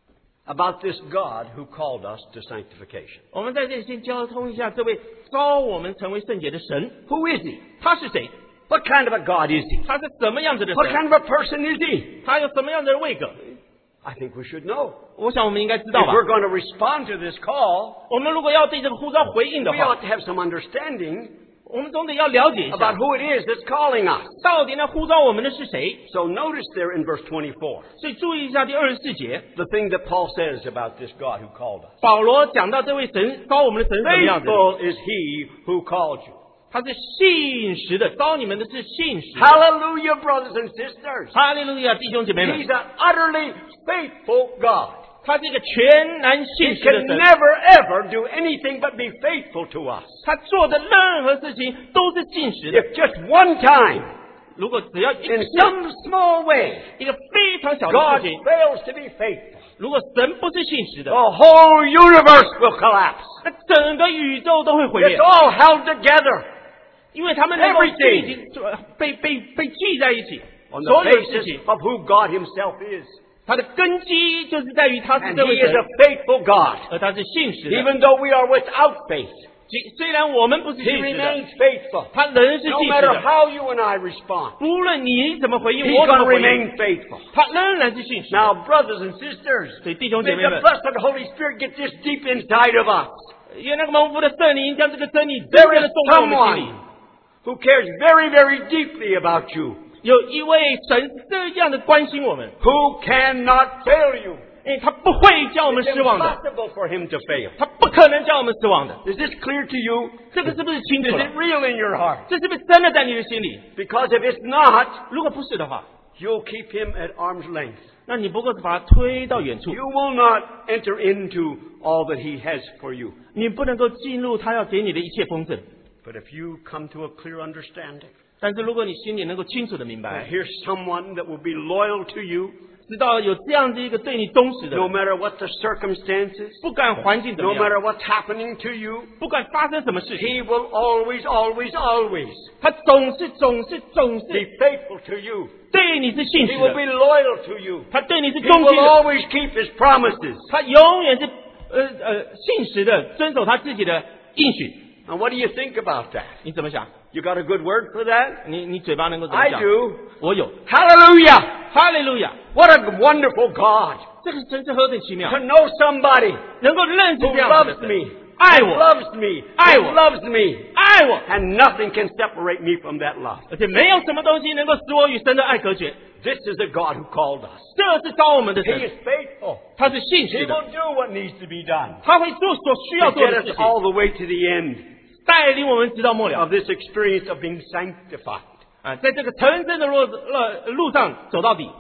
A: about this God who called us to sanctification.
B: 我们在这里先交通一下这位召我们成为圣洁的神，
A: Who is He?
B: 他是谁？
A: What kind of a God is He?
B: 他是什么样子的
A: What
B: 神？
A: kind of a person is He?
B: 他有什么样的位格？
A: I think we should know.
B: 我想我们应该知
A: If
B: 道吧。
A: we're going to respond to this call,
B: 我们如果要对这个呼召回应的
A: we
B: 话，
A: ought to have some understanding
B: 我们总得要了解一
A: about
B: 下，
A: who it is that's calling us.
B: 到底那呼召我们的是谁。
A: So notice there in verse 24,
B: 所以注意一下第24节，
A: the thing that Paul says about this God who called us.
B: 保罗讲到这位神召我们的神是什么样子的，
A: Faithful is He who called you.
B: 他是信实的，召你们的是信实的。
A: Hallelujah, brothers and sisters.
B: 哈利路亚，弟兄姐妹们，
A: He's an utterly faithful God.
B: 他是一个全然
A: He
B: 信实的
A: can
B: 神，
A: never ever do anything but be faithful to us.
B: 他做的任何事情都是信实的。
A: If just one time,
B: 如果只要一
A: in
B: 次
A: some small way,
B: 一个非常小的
A: God
B: 事情，
A: fails to be faithful,
B: 如果神不是信实的
A: the，whole universe will collapse.
B: 那整个宇宙都会毁
A: It's
B: 灭，
A: all held together
B: 因为他们能够
A: Everything
B: 已经被聚在一起，
A: on
B: 所
A: the
B: 有的事
A: basis
B: 情，
A: of who God Himself is.
B: 它的根基就是在于他是
A: And
B: 这
A: He
B: 位
A: is
B: 神，
A: a faithful God.
B: 而他是信实的。
A: Even though we are without faith,
B: 虽然我们不是
A: He
B: 信实的，
A: remains faithful.
B: 他仍是
A: No
B: 信实
A: matter
B: 的。
A: how you and I respond,
B: 不论你怎么回应，
A: He's
B: 我怎
A: going
B: 么
A: to
B: 回应，
A: remain faithful.
B: 他仍然是信实的。
A: Now, brothers and sisters,
B: 所以弟兄
A: may
B: 姐妹
A: the
B: 们，
A: blessed Holy Spirit get this deep inside of us.
B: 愿那个蒙福的圣灵将这个真理真
A: There
B: 正的
A: is
B: 种在我们心里
A: someone。who cares very, very deeply about you,
B: 有一位神这样的关心我们，
A: who cannot fail you.
B: 因为他不会叫我们
A: It's
B: 失望的，
A: impossible for Him to fail.
B: 他不可能叫我们失望的。
A: Is this clear to you?
B: 这个是不是清楚
A: Is
B: 了
A: it？real in your heart?
B: 这是不是真的在你的心里？
A: Because if it's not,
B: 如果不是的话，
A: you'll keep Him at arm's length.
B: 那你不过是把他推到远处，
A: You will not enter into all that He has for you.
B: 你不能够进入他要给你的一切丰盛。
A: But if you come to a clear understanding,
B: 但是如果你心里能够清楚的明
A: that
B: 白，
A: here's someone that will be loyal to you,
B: 知道有这样子一个对你忠实的
A: no
B: 人，
A: matter what the circumstances,
B: 不管环境怎
A: no
B: 么样，
A: matter what's happening to you,
B: 不管发生什么事情，
A: He will always, always, always
B: 他总是
A: be faithful to you.
B: 对你是信
A: He
B: 实
A: will
B: 的，
A: be loyal to you.
B: 他对你是
A: He
B: 忠心
A: will
B: 的，
A: always keep His promises.
B: 他永远是信实的，遵守他自己的应许。
A: And what do you think about that?
B: 你怎么想？
A: You got a good word for that?
B: 你嘴巴能够怎么
A: I
B: 讲？
A: do.
B: 我有，
A: Hallelujah!
B: 哈利路亚！
A: What a wonderful God
B: 这个真是何等奇妙
A: to，know somebody
B: 能够认识
A: who
B: 这样子的
A: loves
B: 神，
A: me,
B: 爱
A: who
B: 我，
A: loves me,
B: 爱
A: who
B: 我，
A: loves me,
B: 爱我，
A: and nothing can separate me from that love.
B: 而且没有什么东西能够使我与神的爱隔绝。
A: This is a God who called us.
B: 这是召我们的
A: He
B: 神，
A: is faithful.
B: 他是信
A: He
B: 实的，
A: will do what needs to be done
B: 他会做所需要
A: to
B: 做
A: get
B: 的
A: us
B: 事情，
A: all the way to the end
B: 带领我们直到末了
A: of this experience of being sanctified.
B: 啊，在这个成真的路上走到底。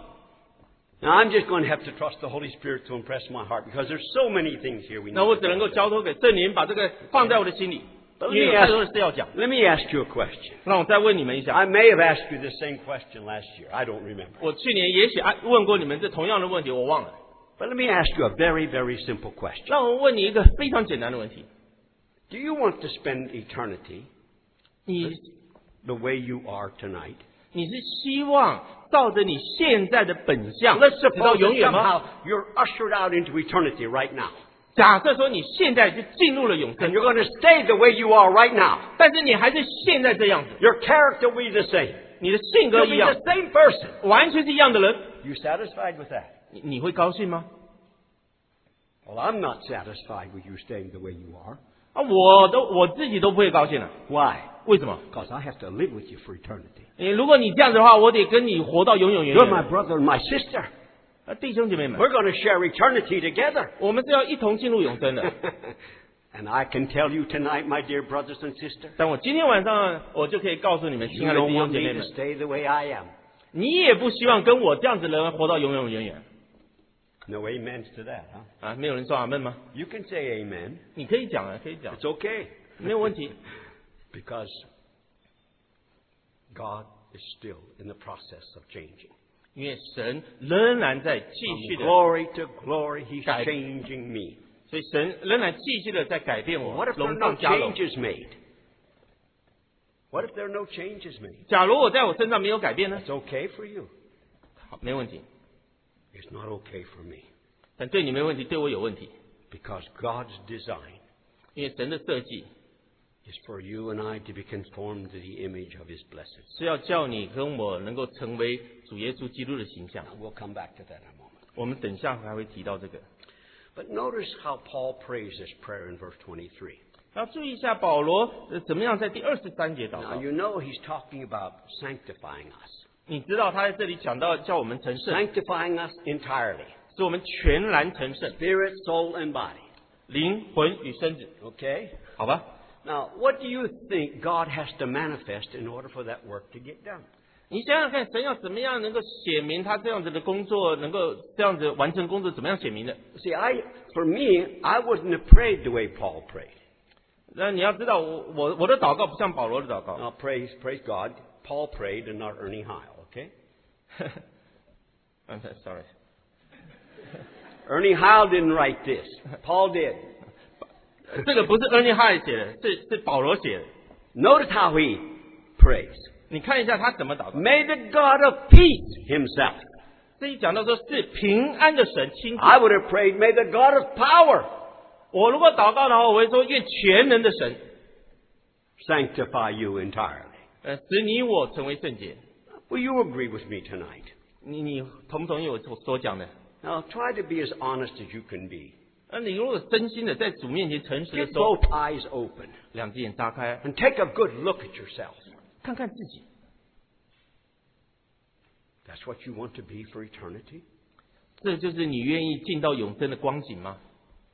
A: Now, I'm just going to have to trust the Holy Spirit to impress my heart because there's so many things here we
B: 那我
A: need
B: 只能
A: to
B: 够交托给圣灵，把这个放在我的心里，
A: But
B: 因为
A: let
B: 有
A: me
B: 太多的事要讲。
A: Let me ask you a question.
B: 让我再问你们一下，
A: I may have asked you the same question last year. I don't remember.
B: 我去年也许问过你们这同样的问题，我忘了。
A: But let me ask you a very, very simple question.
B: 让我问你一个非常简单的问题：
A: Do you want to spend eternity
B: 你
A: the way you are tonight?
B: 你是希望照着你现在的本相
A: Let's
B: 直到
A: suppose
B: 永
A: that
B: 远吗？
A: somehow you're ushered out into eternity right now.
B: 假设说你现在就进入了永
A: And
B: 生，
A: you're going to stay the way you are right now.
B: 但是你还是现在这样子，
A: Your character will be the same.
B: 你的性格
A: You'll
B: 一
A: be
B: 样
A: the，same person.
B: 完全是一样的人，
A: You satisfied with that?
B: 你会高兴吗？
A: Well, I'm not satisfied with you staying the way you are.
B: 啊，我自己都不会高兴了。
A: Why?
B: 为什么？
A: Because I have to live with you for eternity.
B: 如果你这样子的话，我得跟你活到永永远
A: You're
B: 远
A: my。brother and my sister.
B: 弟兄姐妹们，
A: We're going to share eternity together.
B: 我们是要一同进入永生的。
A: And I can tell you tonight, my dear brothers and sisters,
B: 但我今天晚上我就可以告诉你们，
A: you
B: 亲爱的
A: don't
B: 弟兄
A: want
B: 姐
A: me
B: 妹
A: to
B: 们，
A: stay the way I am.
B: 你也不希望跟我这样子的人活到永永远远。
A: No amens to that, huh?
B: 啊，没有人说阿门吗？
A: You can say amen.
B: 你可以讲啊，可以讲，
A: It's okay.
B: 没有问题。
A: Because God is still in the process of changing.
B: 因为神仍然在继
A: From
B: 续的，
A: glory to glory, He's
B: Guide.
A: changing me.
B: 所以神仍然继续的在改变我
A: What，if there are
B: 龙
A: no
B: 上加龙。
A: changes made? What if there are no changes made?
B: 假如我在我身上没有改变呢？
A: It's okay for you.
B: 好，没问题。
A: It's not okay for me.
B: 但对你没问题，对我有问题，
A: Because God's design
B: 因为神的设计
A: is for you and I to be conformed to the image of His blessed.
B: 是要叫你跟我能够成为主耶稣基督的形象。
A: Now, we'll come back to that in a moment.
B: 我们等下还会提到这个。
A: But notice how Paul prays this prayer in verse 23.
B: 要注意一下保罗怎么样在第23节祷
A: Now,
B: 告。
A: you know he's talking about sanctifying us.
B: 你知道他在这里讲到叫我们成圣，
A: Sanctifying us entirely.
B: 使我们全然成圣，
A: Spirit, soul, and body.
B: 灵魂与身子，
A: Okay?
B: 好吧？
A: Now, what do you think God has to manifest in order for that work to get done?
B: 你想想看，神要怎么样能够写明他这样子的工作，能够这样子完成工作，怎么样写明的？
A: See, for me, I wouldn't have prayed the way Paul prayed.
B: 那你要知道，我的祷告不像保罗的祷告。
A: Now, praise God. Paul prayed and not Ernie Heil, okay?
B: I'm sorry，
A: Ernie Heil didn't write this. Paul did.
B: 这个不是 Ernie High 写的，是保罗写的。
A: Notice how he prays.
B: 你看一下他怎么祷告。
A: May the God of peace himself.
B: 这一讲到说是平安的神亲自。
A: I would have prayed, may the God of power
B: 我如果祷告的话，我会说愿全能的神，
A: sanctify you entirely.
B: 使你我成为圣洁。
A: Will you agree with me tonight?
B: 你同不同意我所讲的？
A: Now, try to be as honest as you can be.
B: 你如果真心的在主面前诚实的
A: Get
B: 时候，
A: both eyes open
B: 两只眼张开，
A: and take a good look at yourself.
B: 看看自己，
A: That's what you want to be for eternity?
B: 这就是你愿意进到永生的光景吗？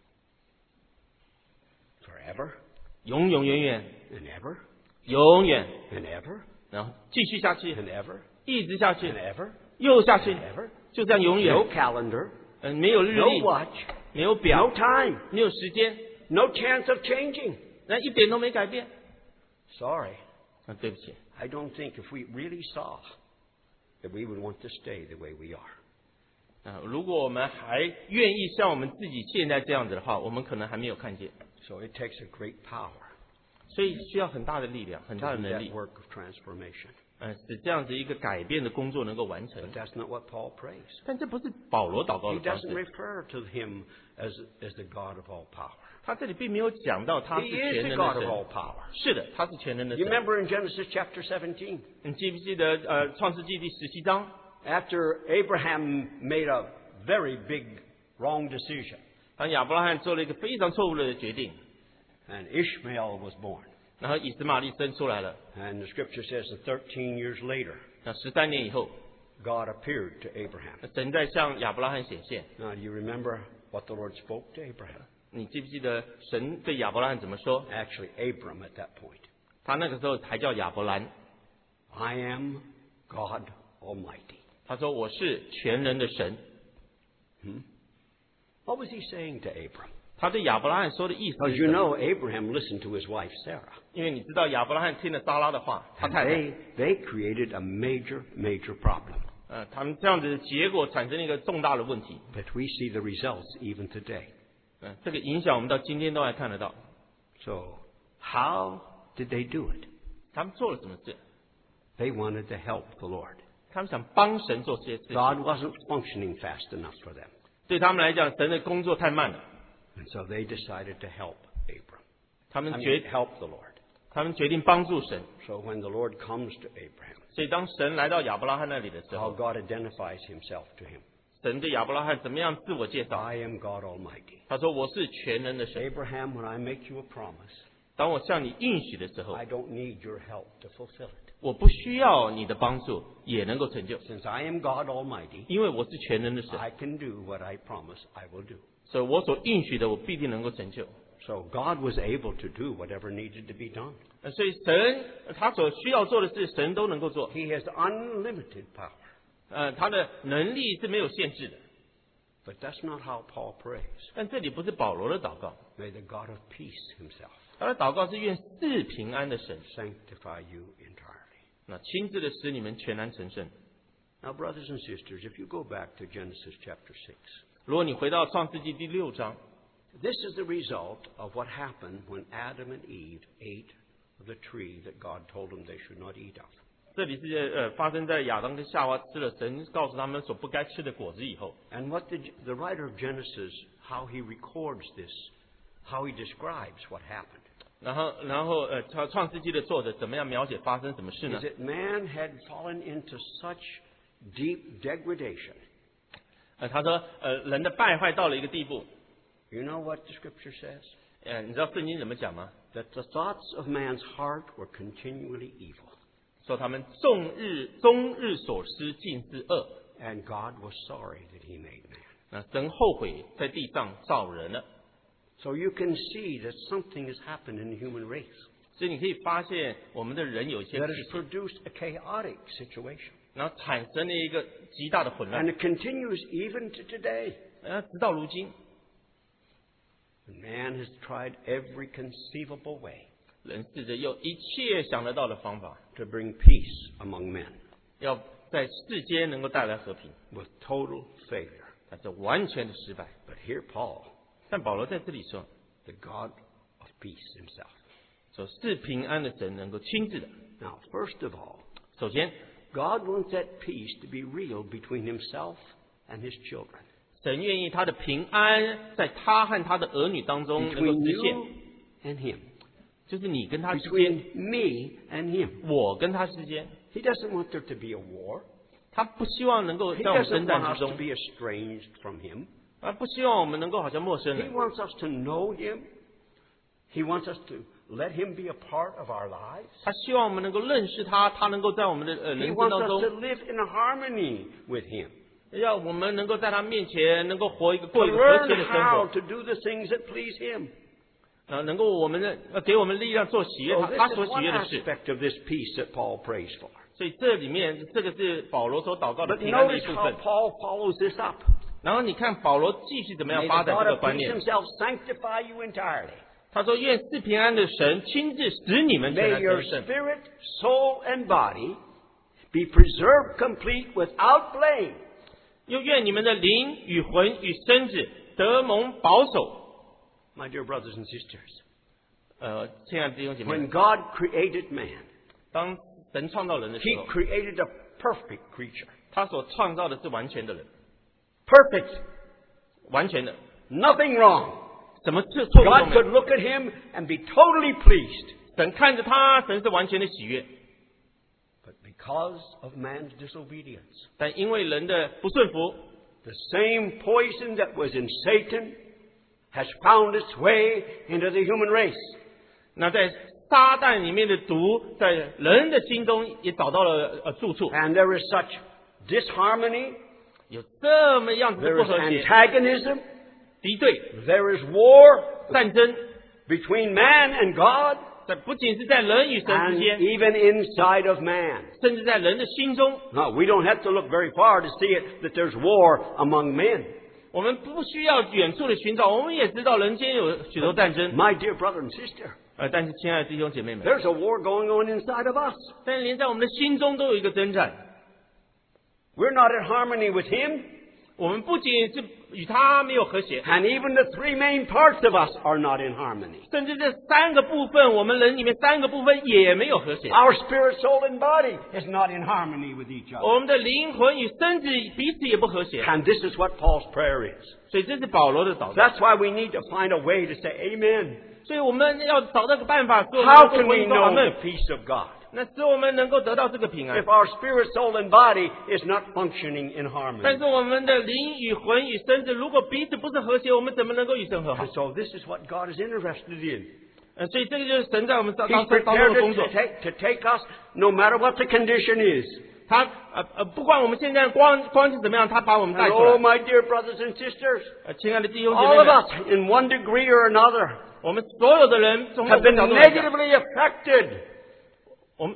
A: Forever
B: 永永远远，
A: and ever
B: 永远，
A: and ever
B: 然后继续下去，
A: and ever
B: 一直下去
A: and，ever
B: 又下去
A: and，ever.
B: 就这样永
A: No
B: 远。
A: calendar,
B: 没有日
A: no
B: 历，
A: watch,
B: 没有
A: no
B: 表，
A: time,
B: 没有时间，
A: no chance of changing.
B: 那一点都没改变。
A: Sorry,
B: 对不起，
A: I don't think if we really saw that we would want to stay the way we are.
B: 如果我们还愿意像我们自己现在这样子的话，我们可能还没有看见。
A: So it takes a great power
B: 所以需要很大的力量，很
A: to
B: 大的
A: do
B: 能
A: that
B: 力，
A: work of transformation.
B: 使这样子一个改变的工作能够完成
A: But。that's not what Paul prays.
B: 但这不是保罗祷告
A: He
B: 的方
A: doesn't
B: 式，
A: refer to him as the God of all power.
B: 他这里并没有讲到他是
A: He is
B: 全
A: the
B: 能
A: God
B: 的
A: of all
B: 神。
A: power.
B: 是的，他是全能的
A: You
B: 神。
A: remember in Genesis chapter 17,
B: 你记不记得创世纪第17章，
A: after Abraham made a very big wrong decision,
B: 当亚伯拉罕做了一个非常错误的决定，
A: and Ishmael was born.
B: 然后以实玛利生出来了。
A: And the scripture says that 13 years later,
B: 那13年以后，
A: God appeared to Abraham.
B: 神在向亚伯拉罕显现。
A: Now, do you remember what the Lord spoke to Abraham?
B: 你记不记得神对亚伯拉罕怎么说？
A: Actually, Abram at that point.
B: 他那个时候还叫亚伯兰，
A: I am God Almighty.
B: 他说我是全能的神。
A: What was he saying to Abram?
B: 他对亚伯拉罕说的意思
A: Because
B: 是
A: you
B: 什么？
A: know Abraham listened to his wife Sarah.
B: 因为你知道亚伯拉罕听了撒拉的话，他
A: And
B: 太太，
A: they created a major problem.
B: 他们这样子的结果产生了一个重大的问题。
A: But we see the results even today.
B: 这个影响我们到今天都还看得到。
A: So, how did they do it?
B: 他们做了什么事？
A: They wanted to help the Lord.
B: 他们想帮神做这些事情。
A: God wasn't functioning fast enough for them.
B: 对他们来讲，神的工作太慢了。
A: And so they decided to help Abram.
B: 他们
A: I
B: 决
A: mean, help the Lord.
B: 他们决定帮助神。
A: So when the Lord comes to Abraham,
B: 所以当神来到亚伯拉罕那里的时
A: how
B: 候，
A: God identifies himself to him.
B: 神对亚伯拉罕怎么样自我介绍？
A: I am God Almighty.
B: 他说：“我是全能的神。
A: Abraham, when I make you a promise,
B: 当我向你应许的时候，
A: I don't need your help to fulfill it.
B: 我不需要你的帮助也能够成就，
A: Since I am God Almighty,
B: 因为我是全能的神，
A: I can do what I promise I will do.
B: 所以我所应许的，我必定能够成就。
A: So God was able to do whatever needed to be done.
B: 所以神他所需要做的事，神都能够做。
A: He has unlimited power.
B: 他的能力是没有限制的。
A: But that's not how Paul prays.
B: 但这里不是保罗的祷告，
A: May the God of peace himself
B: 他的祷告是愿赐平安的神，
A: sanctify you entirely.
B: 那亲自的使你们全然成圣。
A: Now, brothers and sisters, if you go back to Genesis chapter 6,
B: 如果你回到创世纪第6章，
A: this is the result of what happened when Adam and Eve ate of the tree that God told them they should not eat of.
B: 这里是发生在亚当跟夏娃吃了神告诉他们所不该吃的果子以后。
A: And what the writer of Genesis, how he records this, how he describes what happened,
B: 然后创世纪的作者怎么样描写发生什么事呢
A: is？that man had fallen into such deep degradation.
B: 他说人的败坏到了一个地步。
A: You know what the scripture says?
B: 你知道圣经怎么讲吗？
A: That the thoughts of man's heart were continually evil.
B: 说他们终日所思尽是恶。
A: And God was sorry that he made man.
B: 那神后悔在地上造人了。
A: So you can see that something has happened in the human race
B: 所以你可以发现我们的人有一些
A: that
B: 事
A: has
B: 情，
A: produced a chaotic situation.
B: 然后产生了一个极大的混
A: And
B: 乱，
A: it continues even to today.
B: 直到如今，
A: And man has tried every conceivable way
B: 人试着用一切想得到的方法，
A: to bring peace among men
B: 要在世间能够带来和平，
A: with total failure.
B: 但是完全的失败。
A: But here Paul,
B: 但保罗在这里说，
A: the God of peace himself.
B: 说是平安的神能够亲自的。
A: Now, first of all,
B: 首先，
A: God wants that peace to be real between himself and his children.
B: 神愿意他的平安在他和他的儿女当中能够
A: Between
B: 实现，
A: you and him.
B: 就是你跟他之间，
A: Between me and him.
B: 我跟他之间。
A: He doesn't want there to be a war.
B: 他不希望能够
A: He
B: 在我们
A: doesn't
B: 征
A: want
B: 战
A: us
B: 之
A: to
B: 中，
A: be estranged from him.
B: 不希望我们能够好像陌生
A: He
B: 人。
A: wants us to know him. He wants us to let him be a part of our lives.
B: 他希望我们能够认识他，他能够在我们的
A: He
B: 人生
A: wants
B: 当
A: us to
B: 中，
A: live in harmony with him.
B: 要我们能够在他面前能够过
A: To
B: 一个和
A: learn
B: 谐的生
A: how
B: 活，
A: to do the things that please him.
B: 能够我们给我们力量做喜悦
A: So
B: 他
A: this
B: 所
A: is
B: 喜
A: one
B: 悦的事。
A: aspect of this peace that Paul prays for.
B: 所以这里面这个是保罗所祷告的
A: But
B: 平安的一
A: notice
B: 部
A: how
B: 分。
A: Paul follows this up.
B: 然后你看保罗继续怎么样
A: May
B: 发
A: the
B: 展
A: God
B: 这个
A: of
B: 观
A: peace
B: 念。
A: himself sanctify you entirely.
B: 他说：“愿是平安的神亲自使你们全
A: May
B: 然
A: your
B: 成圣，
A: spirit, soul, and body be preserved complete without blame
B: 又愿你们的灵与魂与身子得蒙保守。”
A: My dear brothers and sisters,
B: 亲爱的弟兄姐妹
A: when，God created man,
B: 当神创造人的时
A: he
B: 候，
A: created a perfect creature.
B: 他所创造的是完全的人，
A: Perfect.
B: 完全的，
A: Nothing wrong.
B: 什么错误都
A: God
B: 没有
A: could。look at him and be totally pleased.
B: 神看着他，神是完全的喜悦，
A: But because of man's disobedience,
B: 但因为人的不顺服，
A: the same poison that was in Satan has found its way into the human race.
B: 那在撒旦里面的毒，在人的心中也找到了住处。
A: And there is such disharmony,
B: 有这么样子的
A: there
B: 不
A: is
B: 和谐、
A: antagonism,
B: 敌对、
A: there is war
B: 战争，
A: between man and God,
B: 不仅是在人与神
A: and
B: 之间，
A: even inside of man.
B: 甚至在人的心中。
A: Now, we don't have to look very far to see it that there's war among men.
B: 我们不需要远处的寻找，我们也知道人间有许多战争。
A: My dear brother and sister,
B: 但是亲爱的弟兄姐妹们，
A: there's a war going on inside of us.
B: 但是连在我们的心中都有一个征战。
A: We're not in harmony with him,
B: 我们不仅是与他没有和谐，
A: and even the three main parts of us are not in harmony.
B: 甚至这三个部分，我们人里面三个部分也没有和谐。
A: Our spirit, soul, and body is not in harmony with each other.
B: 我们的灵魂与身子彼此也不和谐，
A: And this is what Paul's prayer is.
B: 所以这是保罗的祷告。
A: That's why we need to find a way to say amen.
B: 所以我们要找到个办法，使我们
A: How
B: 能够
A: can
B: 回
A: we
B: 应说阿
A: know
B: 门
A: the。peace of God?
B: 那使我们能够得到这个平安
A: If。our spirit, soul, and body is not functioning in
B: 但
A: harmony.
B: 是我们的灵与魂与身子如果彼此不是和谐，我们怎么能够与神和好
A: And？so this is what God is interested in.
B: 所以这个就是神在我们当
A: He's
B: 中
A: prepared
B: 的工作
A: to。take us no matter what the condition is.
B: 他不管我们现在光是怎么样，他把我们带
A: And
B: 出
A: oh,
B: 来。
A: my dear brothers and sisters,
B: 亲爱的弟兄姐
A: all
B: 妹
A: of
B: 们，
A: us, in one degree or another,
B: 我们所有的人从某
A: have
B: 个
A: been
B: 角度来讲，
A: negatively affected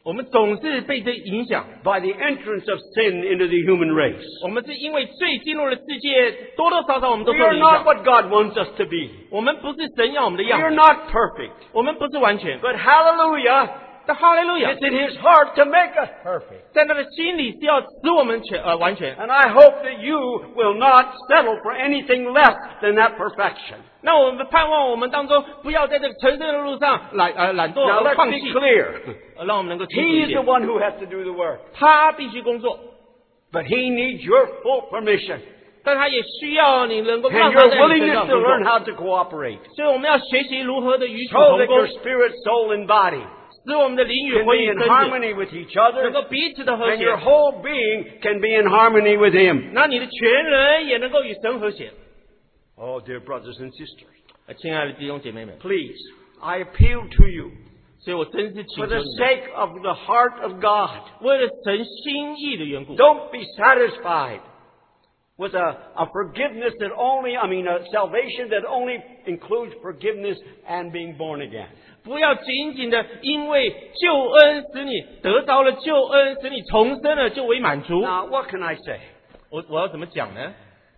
B: 我们总是被这影响，
A: by the entrance of sin into the human race.
B: 我们是因为罪进入了世界，多多少少我们都
A: We
B: 受
A: are
B: 影
A: not
B: 响。
A: what God wants us to be.
B: 我们不是神要我们的
A: We
B: 样
A: are
B: 子，
A: not perfect.
B: 我们不是完全。
A: But hallelujah,
B: 但哈利路亚
A: it's in His heart to make us perfect.
B: 在他的心里是要使我们完全。
A: And I hope that you will not settle for anything less than that perfection.
B: 那我们盼望我们当中不要在这个成圣的路上懒惰
A: Now
B: 和
A: let's
B: 放
A: be
B: 弃，
A: clear.
B: 让我们能够清楚
A: He
B: 一
A: is the
B: 点。
A: one who has to do the work.
B: 他必须工作，
A: But He needs your full permission
B: 但他也需要你能够
A: and
B: 让他
A: your
B: 在你身
A: willingness
B: 上
A: to
B: 工
A: learn
B: 作。
A: how to cooperate
B: 所以我们要学习如何的与主
A: so
B: 同
A: that
B: 工
A: your，spirit, soul, and body
B: 使我们的灵与
A: can
B: 魂
A: be
B: 与
A: in
B: 身子
A: harmony with each other
B: 能够彼此的和
A: and
B: 谐
A: your，whole being can be in harmony with Him.
B: 那你的全人也能够与神和谐。
A: Oh, dear brothers and sisters,
B: 亲爱的弟兄姐妹们，
A: please, I appeal to you
B: 所以我真是请
A: for
B: 求
A: the
B: 你们，
A: sake of the heart of God.
B: 为了神心意的缘故，
A: Don't be satisfied with a forgiveness that only, a salvation that only includes forgiveness and being born again.
B: 不要仅仅的因为救恩使你得到了救恩，使你重生了就为满足。
A: Now, what can I say?
B: 我要怎么讲呢？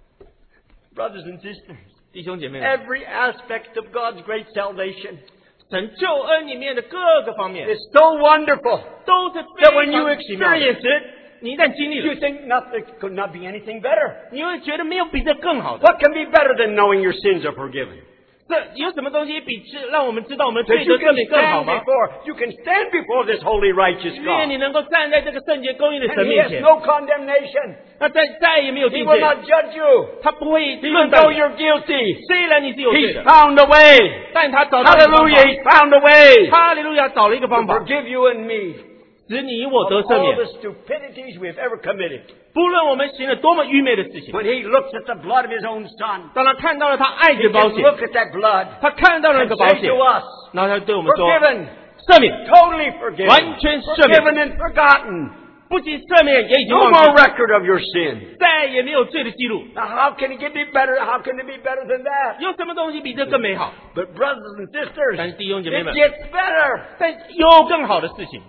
A: Brothers and sisters,
B: 弟兄姐妹们，
A: every aspect of God's great salvation
B: 神救恩里面的各个方面
A: is so wonderful
B: 都是
A: that
B: 非
A: when you
B: 常奇妙的。
A: experience it,
B: 你一旦经历
A: you
B: 了，
A: think there could not be anything better.
B: 你会觉得没有比这更好的。
A: What can be better than knowing your sins are forgiven?
B: 这有什么东西比让我们知道我们
A: That
B: 罪
A: you
B: 得赦
A: can
B: 免更好
A: stand
B: 吗？
A: before this holy, righteous
B: 因为你
A: God.
B: 能够站在这个圣洁公义的
A: And
B: 神
A: He
B: 面
A: has
B: 前，
A: no condemnation.
B: 那再也没有
A: He
B: 定
A: will
B: 罪，
A: not judge you.
B: 他不会
A: Even
B: 论
A: though
B: 断你。
A: you're guilty,
B: 虽然你是有罪
A: He's
B: 的，
A: found a way.
B: 但他找到一个方
A: Hallelujah,
B: 法，
A: He's found a way
B: 哈利路亚找了一个
A: to
B: 方法，
A: forgive you and me
B: 使你我
A: of
B: 得赦
A: all
B: 免。
A: the stupidities we've ever committed.
B: 不论我们行了多么愚昧的事情，
A: When He looks at the blood of His own Son,
B: 当他看到了他爱
A: He
B: 的保
A: can
B: 险，
A: look at that blood
B: 他看到了那
A: and
B: 个保
A: say
B: 险
A: to，us,
B: 然后他对我们说：
A: forgiven,
B: 赦免，
A: totally forgiven,
B: 完全赦免。
A: forgiven and forgotten.
B: 不仅赦免，也已经
A: No
B: 忘
A: more
B: 记，
A: record of your sin.
B: 再也没有罪的记录。
A: Now, how can it be better? How can it be better than that?
B: 有什么东西比这更美好？
A: But brothers and sisters,
B: 但是弟兄姐妹
A: it
B: 们，
A: gets better.
B: 但有更好的事情，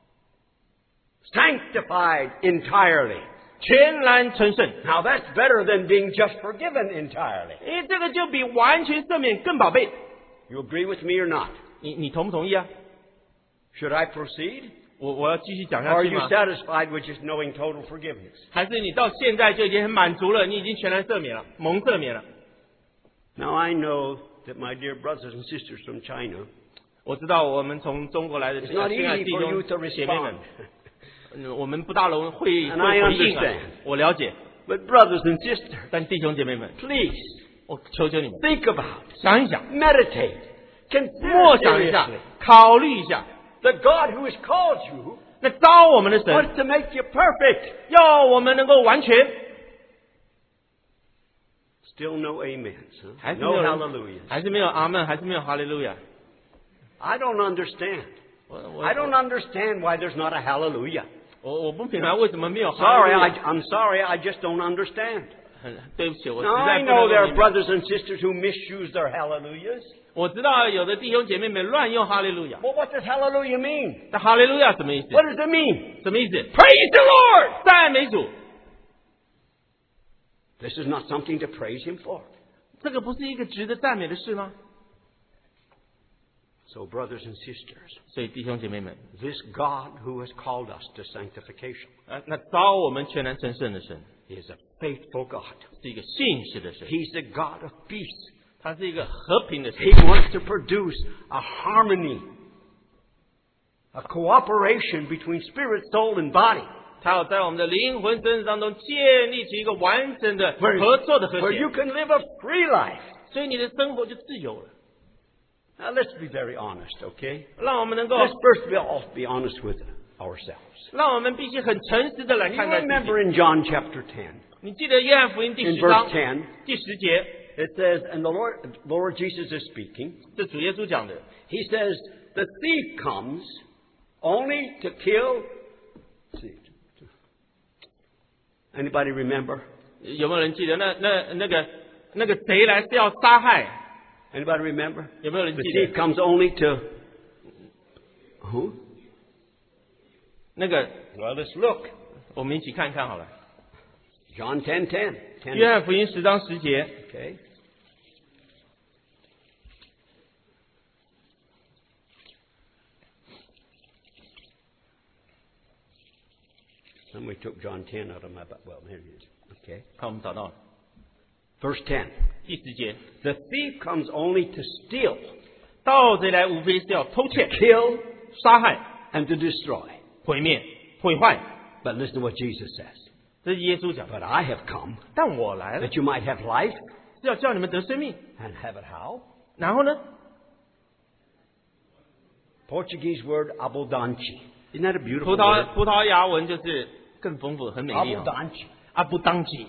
A: Sanctified entirely.
B: 全然成圣。
A: Now that's better than being just forgiven entirely.
B: 因为这个就比完全赦免更宝贝。
A: You agree with me or not?
B: 你同不同意啊？
A: Should I proceed?
B: 我要继续讲
A: Or
B: 下
A: are
B: 去
A: you
B: 吗？
A: satisfied with just knowing total forgiveness?
B: 还是你到现在就已经很满足了？你已经全然赦免了，蒙赦免了？
A: Now I know that my dear brothers and sisters from China,
B: 我知道我们从中国来的
A: it's
B: 亲
A: not
B: 爱的
A: easy
B: 弟
A: for you
B: 兄
A: to
B: 姐妹们
A: respond.，
B: 我们不大容易会
A: And I
B: 回应啊
A: understand.，
B: 我了解。
A: But brothers and sisters,
B: 但弟兄姐妹们，
A: please
B: 我求求你们
A: think about,
B: 想一想，
A: meditate, consider
B: 默想一下
A: seriously.，
B: 考虑一下，
A: The God who has called you
B: 那招我们的神
A: wants to make you perfect.
B: 要我们能够完全，
A: Still no amens, huh?
B: 还是没
A: No
B: 有人
A: hallelujahs.
B: 还是没有阿门，还是没有哈利路亚。
A: I don't understand.
B: 我
A: I don't understand why there's not a hallelujah.
B: 我不明白为什么没有哈
A: Sorry,
B: 利路亚。
A: I'm sorry, I just don't understand.
B: 对不起，我实
A: Now
B: 在
A: I
B: 不
A: know
B: 能
A: there
B: 够
A: are
B: 明白。
A: brothers and sisters who misuse their hallelujahs.
B: 我知道有的弟兄姐妹们乱用哈利路亚，
A: Well, what does hallelujah mean?
B: 那哈利路亚什么意思？
A: What does it mean?
B: 什么意思？
A: Praise the Lord!
B: 赞美主，
A: This is not something to praise Him for.
B: 这个不是一个值得赞美的事吗？
A: So, brothers and sisters,
B: 所以弟兄姐妹们，
A: this God who has called us to sanctification
B: 那招我们全然成圣的神，
A: is a faithful God.
B: 是一个信实的神，
A: He's the God of peace.
B: 他是一个和平的神
A: He。wants to produce a harmony, a cooperation between spirit, soul, and body.
B: 他要在我们的灵魂身当中建立起一个完整的
A: Where,
B: 合作的和
A: where
B: 谐
A: you，can live a free life.
B: 所以你的生活就自由了。
A: Now let's be very honest, okay?
B: 让我们能够，
A: Let's first be honest with ourselves.
B: 让我们必须很诚实的来
A: You
B: 看待自己。
A: remember in John chapter 10,
B: 你记得约翰福音第
A: in
B: 10
A: verse
B: 章
A: 10,
B: 第10节，
A: it says, and the Lord Jesus is speaking.
B: 这主耶稣讲的。
A: He says, the thief comes only to kill. Let's see. Anybody remember?
B: 有没有人记得那个贼来是要杀害？
A: Anybody remember?
B: 有没有人
A: The
B: 记
A: thief
B: 得？
A: comes only to who?
B: 那个
A: Well, let's look.
B: 我们一起看看好了。
A: John 10:10.
B: 约翰福音10章10节，
A: Okay. Somebody took John 10 out of my Bible. Well, there it is. Okay.
B: 看我们找到了
A: Verse 10.
B: 第10节，
A: The thief comes only to steal,
B: 盗贼来无非是要偷窃、
A: kill,
B: 杀害、
A: and to destroy.
B: 毁灭、毁坏。
A: But listen to what Jesus says.
B: 这是耶稣讲的。
A: But I have come
B: 但我来了，
A: that you might have life
B: 是要叫你们得生命。
A: and have it how?
B: 然后呢，
A: Portuguese word abundante. Isn't that a beautiful word?
B: 葡萄牙文就是更丰富、很美丽啊。
A: Abundante.
B: 阿布当吉，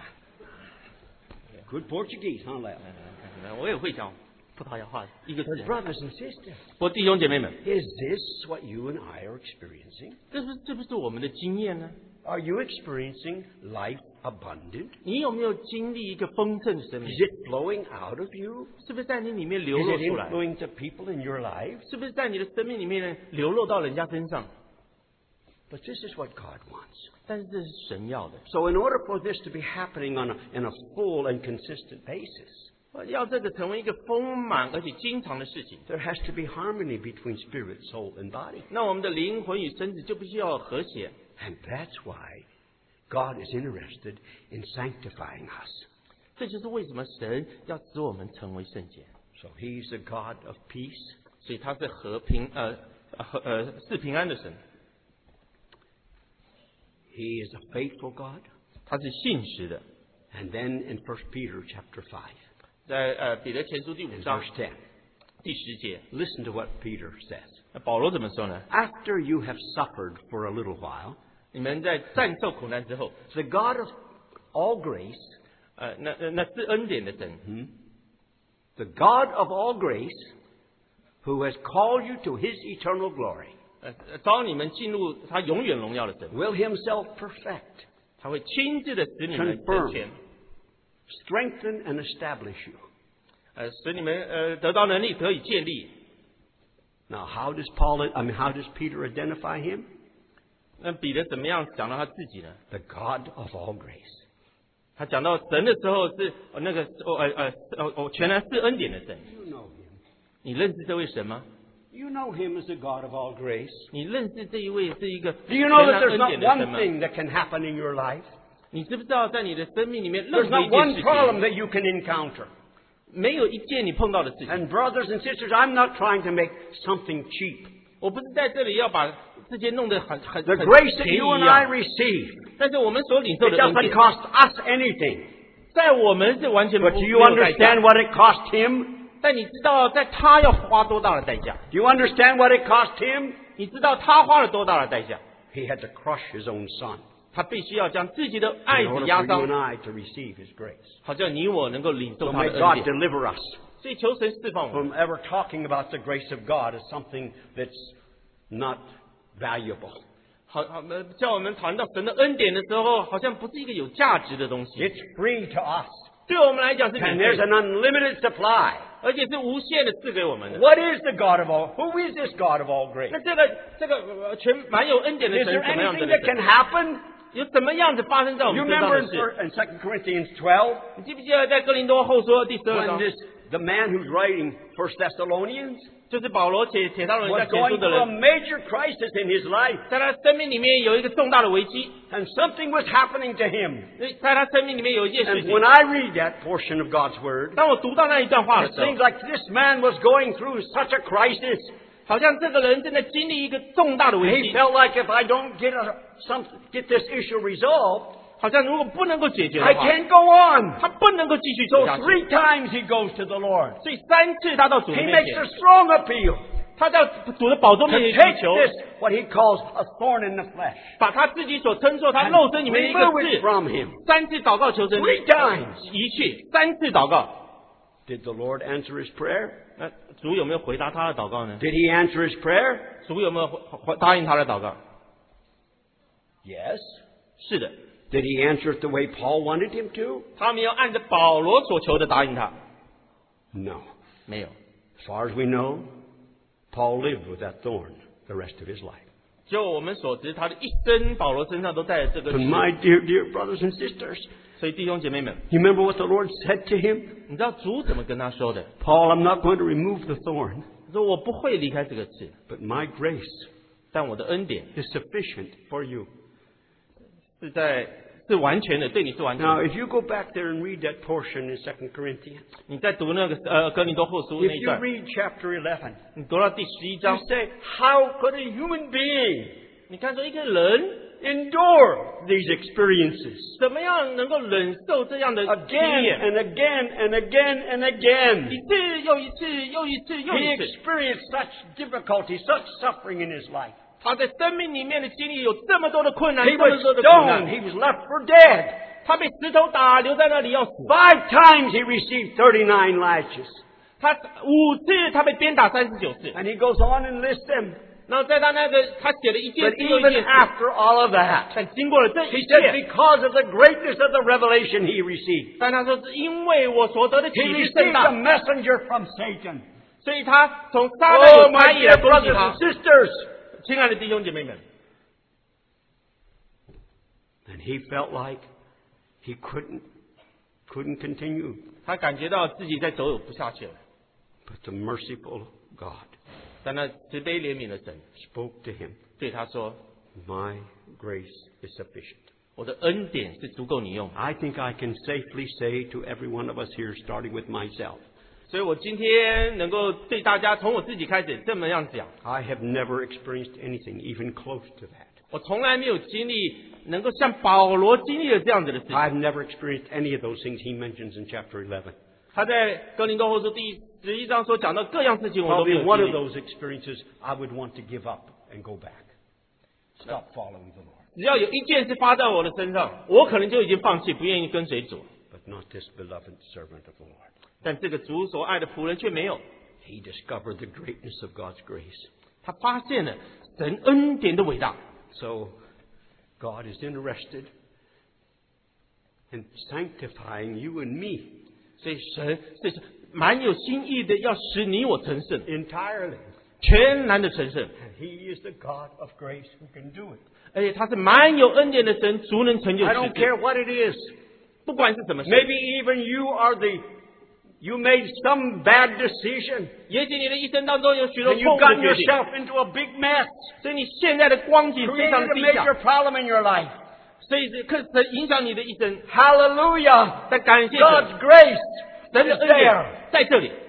A: Good Portuguese, huh, Leo?
B: 我也会讲葡萄牙话，一个字。
A: Brothers and sisters,
B: 我弟兄姐妹们，
A: is this what you and I are experiencing?
B: 这不是我们的经验呢？
A: Are you experiencing life abundant?
B: 你有没有经历一个丰盛的生命
A: Is？it flowing out of you?
B: 是不是在你里面流
A: Is
B: 露
A: it
B: 出来？
A: influencing the people in your lives?
B: 是不是在你的生命里面流露到人家身上？
A: But this is what God wants.
B: 但是这是神要的。
A: So in order for this to be happening in a full and consistent basis,
B: 要这个成为一个丰满而且经常的事情，
A: there has to be harmony between spirit, soul, and body.
B: 那我们的灵魂与身子就必须要和谐。
A: And that's why God is interested in sanctifying us.
B: 这就是为什么神要使我们成为圣洁。
A: So He's the God of peace.
B: 所以他是和平是平安的神，
A: He is a faithful God.
B: 他是信实的。
A: And then in 1 Peter chapter 5,
B: 在彼得前书第5
A: in
B: 章
A: verse 10,
B: 第10节，
A: listen to what Peter says.
B: 那保罗怎么说呢？
A: After you have suffered for a little while,
B: 你们在战受苦难之后，
A: the God of all grace,
B: 那是恩典的神，
A: the God of all grace, who has called you to His eternal glory,
B: 招你们进入他永远荣耀的神，
A: will Himself perfect,
B: 他会亲自的使你们成全，
A: strengthen, and establish you.
B: 使你们得到能力，得以建立。
A: Now, how does Peter identify Him?
B: 那彼得怎么样讲到他自己呢？
A: The God of all grace.
B: 他讲到神的时候是全然是恩典的神。
A: You know Him.
B: 你认识这位神吗？
A: You know Him as the God of all grace.
B: 你认识这一位是一个
A: Do you know
B: 全
A: that
B: 然
A: there's
B: 恩
A: not
B: 典的神
A: one
B: 吗？
A: thing that can happen in your life?
B: 你知不知道在你的生命里面
A: There's
B: 任何一
A: not
B: 件
A: one
B: 事
A: problem
B: 情，
A: that you can encounter.
B: 没有一件你碰到的事情。
A: And brothers and sisters, I'm not trying to make something cheap.
B: 我不是在这里要把这些弄得很
A: The grace that
B: 便宜
A: you
B: 一
A: and I
B: 样，
A: receive,
B: 但是我们所领受
A: it
B: 的恩
A: doesn't
B: 典，
A: cost us anything.
B: 在我们是完全不
A: But do you
B: 没有代价
A: understand。what it cost him?
B: 但你知道，在他要花多大的代价？
A: Do you understand what it cost him?
B: 你知道他花了多大的代价？
A: He had to crush his own son
B: 他必须要将自己的爱
A: in
B: 子
A: order
B: 压
A: for you and
B: 伤，
A: I to receive his grace.
B: 好叫你我能够领
A: So
B: 受他
A: may
B: 的
A: God
B: 恩典。
A: deliver us
B: 所以求神释放我们，
A: from ever talking about the grace of God as something that's not valuable.
B: 好叫我们谈到神的恩典的时候，好像不是一个有价值的东西。
A: It's free to us.
B: 对我们来讲是免
A: And
B: 费
A: there's
B: 的，
A: an unlimited supply.
B: 而且是无限的赐给我们的。
A: What is the God of all? Who is this God of all grace?
B: 那这个全满有恩典的
A: Is
B: 神
A: there
B: 怎么样子
A: anything
B: 的
A: that
B: 神
A: can？happen?
B: 有什么样子发生在我
A: You
B: 们身上
A: remember
B: 的事？
A: in 2 Corinthians 12
B: 你记不记得在哥林多后书第12
A: when
B: 章，
A: the man who's writing 1 Thessalonians
B: 就是保罗铁撒罗尼
A: was
B: 迦前
A: going
B: 书的
A: through a
B: 人，
A: major crisis in his life,
B: 在他生命里面有一个重大的危机，
A: and something was happening to him.
B: 在他生命里面有一件事
A: And
B: 情。
A: when I read that portion of God's Word,
B: 当我读到那一段话的
A: it
B: 时候
A: seems，like this man was going through such a crisis.
B: 好像这个人正在经历一个重大的危
A: He
B: 机，
A: felt like if I don't get this issue resolved,
B: 好像如果不能够解决
A: I
B: 的话，
A: can't go on.
B: 他不能够继续
A: So
B: 走下去。
A: 3 times he goes to the Lord.
B: 所以3次他到主的
A: He
B: 面
A: makes a
B: 前，
A: strong appeal
B: 他到主的宝座
A: to
B: 面前
A: take
B: 祈求，
A: this, what he calls a thorn in the flesh,
B: 把他自己所称作他
A: and
B: 肉身里面的一个
A: remove it
B: 字，
A: from him.
B: 3次祷告求神
A: 3 times.
B: 移去，3次祷告。
A: Did the Lord answer his prayer?
B: 那主有没有回答他的祷告呢？
A: Did he answer his prayer?
B: 主有没有答应他的祷告？
A: Yes.
B: 是的，
A: Did he answer it the way Paul wanted him to?
B: 他没有按着保罗所求的答应他，
A: No.
B: 没有。
A: As far as we know, Paul lived with that thorn the rest of his life.
B: 就我们所知，他的一生保罗身上都带着这个
A: But
B: 事。
A: my dear brothers and sisters,
B: 所以弟兄姐妹们，
A: you remember what the Lord said to him?
B: 你知道主怎么跟他说的？
A: Paul, I'm not going to remove the thorn,
B: 他说我不会离开这个刺，
A: but my grace
B: 但我的恩典
A: is sufficient for you.
B: 是完全的，对你是完全
A: Now,
B: 的。
A: if you go back there and read that portion in 2 Corinthians,
B: 你在读那个哥林多后书
A: if
B: 那一
A: you
B: 段，
A: read chapter 11,
B: 你读到第11
A: you
B: 章，
A: say, how could a human being
B: 你看说一个人
A: endure these experiences
B: 怎么样能够忍受这样的经
A: again
B: 验，
A: and again and again and again?
B: 一次又一次又一次又
A: He
B: 一次，
A: experienced such difficulty, such suffering in his life.
B: 他在生命里面的经历有这么多的困难，
A: He
B: 这么
A: was
B: 多的苦
A: stoned.
B: 难，
A: He was left for dead.
B: 他被石头打，留在那里要死。
A: 5 times he received 39 lashes.
B: 他5次他被鞭打39次，
A: And he goes on and lists them.
B: 然后在他那个他写了一件
A: But
B: 事又一
A: even
B: 件事，
A: after all of that,
B: 但经过了这
A: he
B: 一
A: said,
B: 切，
A: because of the greatness of the revelation he received,
B: 但他说是因为我所得的启
A: he
B: 示甚
A: received a
B: 大，
A: messenger from Satan.
B: 所以他从撒旦
A: Oh,
B: 有
A: my
B: 差异
A: dear
B: 来攻击
A: brothers
B: 他
A: and。sisters.
B: 亲爱的弟兄姐妹们，
A: And he felt like he couldn't continue.
B: 他感觉到自己在走不下去了，
A: But the merciful God
B: 但那慈悲怜悯的神
A: spoke to him,
B: 对他说
A: my grace is sufficient.：“
B: 我的恩典是足够你用。
A: I think I can safely say to every one of us here, starting with myself, ”
B: 所以我今天能够对大家从我自己开始这么样讲，
A: I have never experienced anything even close to that.
B: 我从来没有经历能够像保罗经历了这样子的事情。
A: I've never experienced any of those things he mentions in chapter 11.
B: 他在哥林多后书第11章所讲到各样事情，我都没
A: Probably
B: 有
A: one
B: 经
A: of
B: 历。
A: those experiences I would want to give up and go back. Stop following the Lord.
B: 只要有一件事发在我的身上，我可能就已经放弃，不愿意跟随主。
A: But not this beloved servant of the Lord.
B: 但这个主所爱的仆人却没有，
A: He discovered the greatness of God's grace.
B: 他发现了神恩典的伟大。
A: So God is interested in sanctifying you and me
B: 所以神是蛮有心意的，要使你我成圣，
A: entirely.
B: 全然的成圣。
A: And He is the God of grace who can do it.
B: 而且他是蛮有恩典的神，足能成就
A: I
B: 事
A: don't
B: 情。
A: care what it is.
B: 不管是什么事，
A: Maybe even you made some bad decision
B: 也许你的一生当中有许多
A: and
B: 错
A: you've
B: 误的
A: gotten
B: 决定，
A: yourself into a big mess,
B: 所以你现在的光景非
A: created
B: 常
A: a
B: 的低
A: major
B: 下，
A: problem in your life.
B: 所以是可神影响你的一生。
A: Hallelujah!
B: 但感谢神，
A: God's grace
B: 神的
A: is
B: 恩
A: there.
B: 典在这里。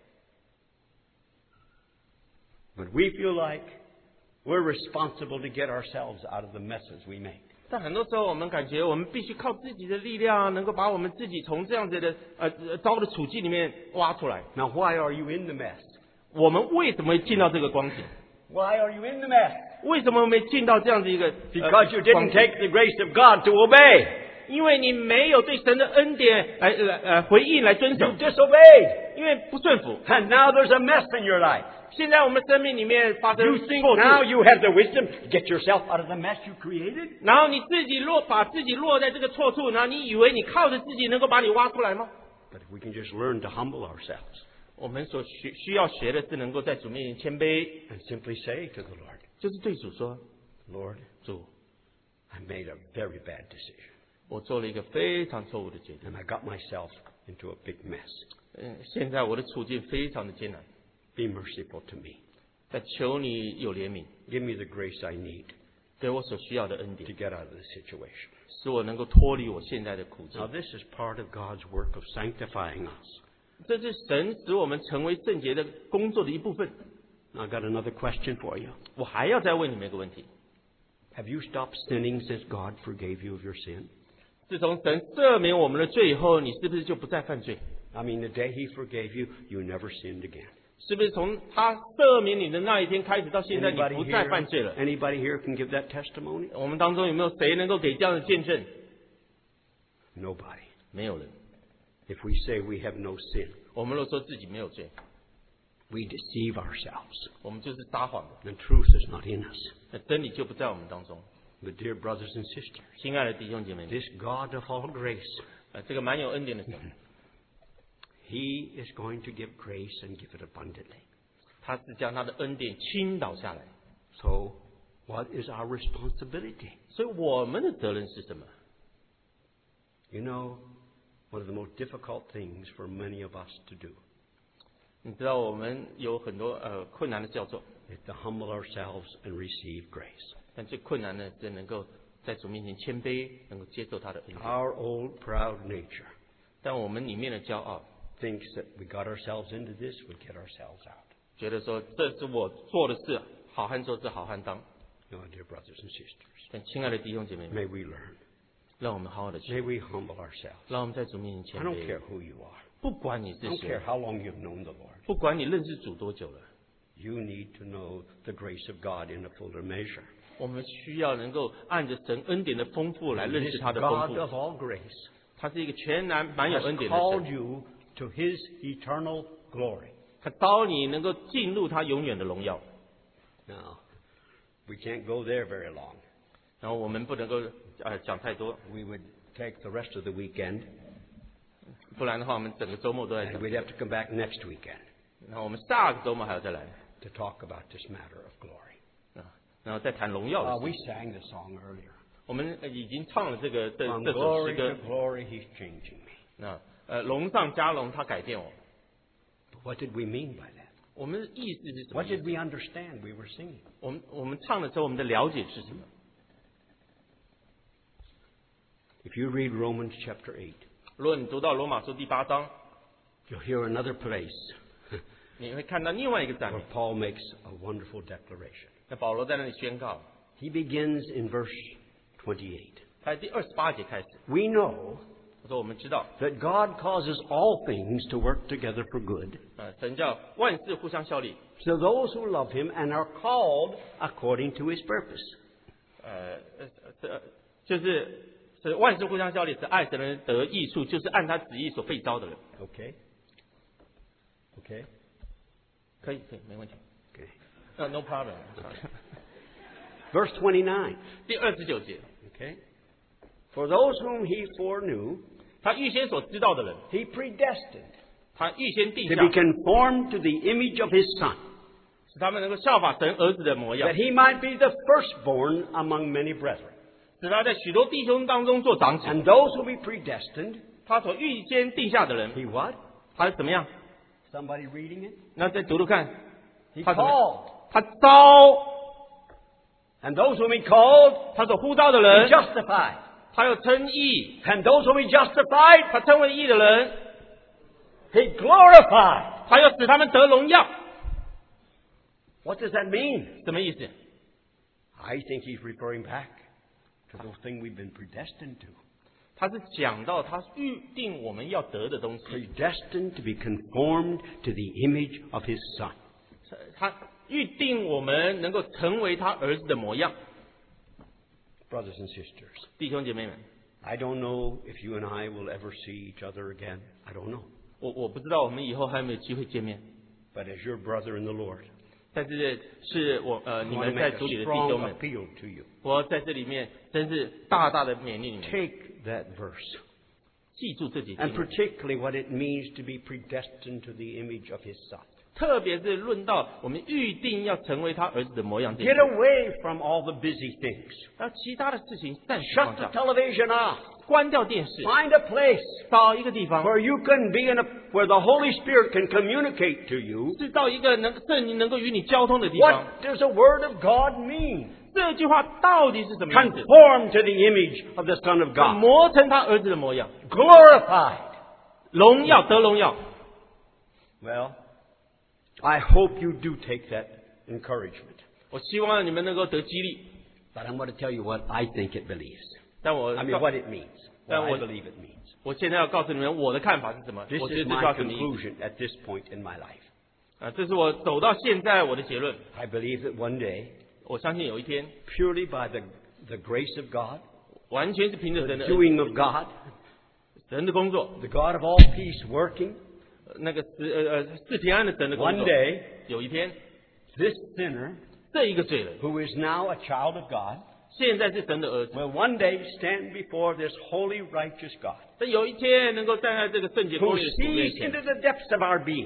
A: But we feel like we're responsible to get ourselves out of the messes we make.
B: 但很多时候，我们感觉我们必须靠自己的力量，能够把我们自己从这样子的糟的处境里面挖出来。
A: Now, why are you in the mess?
B: 我们为什么会进到这个光景？
A: Why are you in the mess?
B: 为什么没进到这样子一个
A: Because you
B: 光
A: didn't
B: 景
A: take the grace of God to obey.
B: 因为你没有对神的恩典来回应来遵守
A: You，disobeyed.
B: 因为不顺服。
A: And now there's a mess in your life.
B: 现在我们生命里面发生
A: You think
B: 错
A: now
B: 处，
A: you have the wisdom to get yourself out of the mess you created?
B: 然后你自己把自己落在这个错处，然后你以为你靠着自己能够把你挖出来吗？
A: But if we can just learn to humble ourselves
B: 我们所需要学的是能够在主面前谦卑，
A: and simply say to the Lord,
B: 就是对主说
A: Lord,
B: 主，
A: I made a very bad decision.
B: 我做了一个非常错误的决定，
A: And I got myself into a big mess.
B: 现在我的处境非常的艰难，
A: Be merciful to me.
B: 但求你有怜悯，
A: Give me the grace I need
B: 给我所需要的恩
A: to
B: 典，
A: get out of this situation.
B: 使我能够脱离我现在的苦
A: Now,
B: 境。
A: this is part of God's work of sanctifying us.
B: 这是神使我们成为圣洁的工作的一部分。
A: Now, I've got another question for you.
B: 我还要再问你们一个问题：
A: Have you stopped sinning since God forgave you of your sin?
B: 自从神赦免我们的罪以后，你是不是就不再犯罪？
A: I mean, the day He forgave you, you never sinned again.
B: 是不是从他赦免你的那一天开始到现在，你
A: Anybody
B: 不再
A: here,
B: 犯罪了？
A: anybody here can give that testimony?
B: 我们当中有没有谁能够给这样的见证？
A: Nobody.
B: 没有人。
A: If we say we have no sin,
B: 我们若说自己没有罪，
A: we deceive ourselves.
B: 我们就是撒谎的，
A: The truth is not in us.
B: 那真理就不在我们当中。
A: But dear brothers and sisters,
B: 亲爱的弟兄姐妹们，
A: this God of all grace,
B: 这个蛮有恩典的神，
A: He is going to give grace and give it abundantly.
B: 他是将他的恩典倾倒下来。
A: So What is our responsibility?
B: 所以我们的责任是什么？
A: You know, one of the most difficult things for many of us to do
B: 你知道我们有很多困难的叫做，
A: is to humble ourselves and receive grace.
B: 但最困难的是能够在主面前谦卑，能够接受他的恩典。
A: Our old proud nature
B: 但我们里面的骄傲，
A: thinks that we got ourselves into this, we get ourselves out.
B: 觉得说这是我做的事，好汉做事好汉当。
A: No, dear brothers and sisters,
B: 但亲爱的弟兄姐妹们，
A: may we learn.
B: 让我们好好的
A: May
B: 学，
A: we humble ourselves.
B: 让我们在主面前
A: I
B: 谦
A: don't care
B: 卑。
A: who you are.
B: 不管你
A: I
B: 是
A: don't
B: 谁
A: care，how long you've known the Lord.
B: 不管你认识主多久了，
A: You need to know the grace of God in a fuller measure.
B: 我们需要能够按着神恩典的丰富来认
A: This
B: 识他的丰
A: God
B: 富。
A: of all grace
B: 他是一个全然满有
A: has
B: 恩典的
A: called
B: 神，
A: you to His eternal glory.
B: 他招你能够进入他永远的荣耀。
A: Now, we can't go there very long.
B: 然后我们不能够讲太多，
A: We would take the rest of the weekend
B: 不然的话我们整个周末都在
A: and
B: 讲。
A: we'd have to come back next weekend
B: 然后我们下个周末还要再来
A: to talk about this matter of glory.
B: 啊，然后再谈荣耀的
A: We
B: 事。
A: sang the song earlier.
B: 我们已经唱了这个
A: From
B: 这首
A: glory
B: 诗歌
A: to。glory, He's changing me.
B: 那龙上加龙，他改变我。
A: But what did we mean by that?
B: 我们的意思是什么
A: What
B: 意
A: did
B: 思？
A: we understand we were singing?
B: 我们唱的时候，我们的了解是什么？
A: If you read Romans chapter 8,
B: 如果你读到罗马书第8章，
A: you'll hear another place
B: 你会看到另外一个赞
A: where
B: 美。
A: Paul makes a wonderful declaration.
B: 那保罗在那里宣告，
A: He begins in verse 28.
B: 在第28节开始，
A: We know
B: 他说我们知道，
A: that God causes all things to work together for good
B: 神叫万事互相效力，
A: to those who love Him and are called according to His purpose.
B: 就是万事互相效力，是爱神的人得益处，就是按他旨意所被招的人。
A: Okay? Okay?
B: 可以，没问题。
A: Okay.
B: No problem。
A: Verse 29.
B: 第29节，
A: Okay? For those whom He foreknew,
B: 他预先所知道的人，
A: He predestined
B: 他预先定
A: to
B: 下
A: be，conformed to the image of His Son,
B: 使他们能够效法神儿子的模样
A: that，He might be the firstborn among many brethren.
B: 使他在许多弟兄当中做长子。
A: And those who be predestined,
B: 他所预先定下的人，
A: He what?
B: 他是怎么样？
A: Somebody reading it?
B: 那再读读看，
A: He
B: 他怎么样？
A: called.
B: 他招
A: And those whom He called,
B: 他所呼召的
A: He
B: 人，
A: justified.
B: 他又称义；
A: And those whom He justified,
B: 他称为义的人，
A: He glorified.
B: 他又使他们得荣耀。
A: What does that mean?
B: 什么意思？
A: I think He's referring back to those things we've been predestined to.
B: 他是讲到他预定我们要得的东西，
A: Predestined to be conformed to the image of His Son.
B: 他预定我们能够成为他儿子的模样。
A: Brothers and sisters,
B: 弟兄姐妹们，
A: I don't know if you and I will ever see each other again. I don't know.
B: 我不知道我们以后还有没有机会见面，
A: But as your brother in the Lord,
B: 但是我你
A: I want
B: 们
A: to
B: 在
A: make
B: 主里
A: a
B: 的弟
A: strong
B: 兄们，
A: appeal to you.
B: 我在这里面真是大大的勉励你们，
A: Take that verse,
B: 记住这几
A: and
B: 经，
A: particularly what it means to be predestined to the image of His Son.
B: 特别是论到我们预定要成为他儿子的模样这一
A: Get
B: 点，
A: away from all the busy things.
B: 那其他的事情暂时
A: Shut
B: 放
A: the
B: 下，
A: television off.
B: 关掉电视，
A: Find a place
B: 到一个地方，
A: where you can be where the Holy Spirit can communicate to you.
B: 是到一个圣灵能够与你交通的地方。
A: What does the Word of God mean?
B: 这句话到底是什么意思？
A: Conform to the image of the Son of God.
B: 磨成他儿子的模样，
A: Glorified.
B: 荣耀得荣耀。
A: Well, I hope you do take that encouragement.
B: 我希望你们能够得激励，
A: But I'm going to tell you what I think it believes.
B: 但我
A: I mean, what it means. What I
B: Well,
A: believe it means.
B: 我现在要告诉你们我的看法是什么。
A: This
B: 我觉得
A: is
B: 这句
A: my
B: 话什么意思
A: conclusion at this point in my life.
B: 啊？这是我走到现在我的结论。
A: I believe that one day,
B: 我相信有一天，
A: purely by the grace of God,
B: 完全是凭着
A: the
B: 神的恩
A: doing of God,
B: 神的工作，
A: the God of all peace working,
B: 那个是平安的神的工
A: one
B: 作。
A: day,
B: 有一天，
A: this sinner,
B: 这一个罪人
A: who is now a child of God,
B: 现在是神的儿子，
A: will one day stand before this holy, righteous God,
B: 但有一天能够站在这个圣洁
A: who
B: 公义的主面
A: sees
B: 前，
A: into the depths of our being,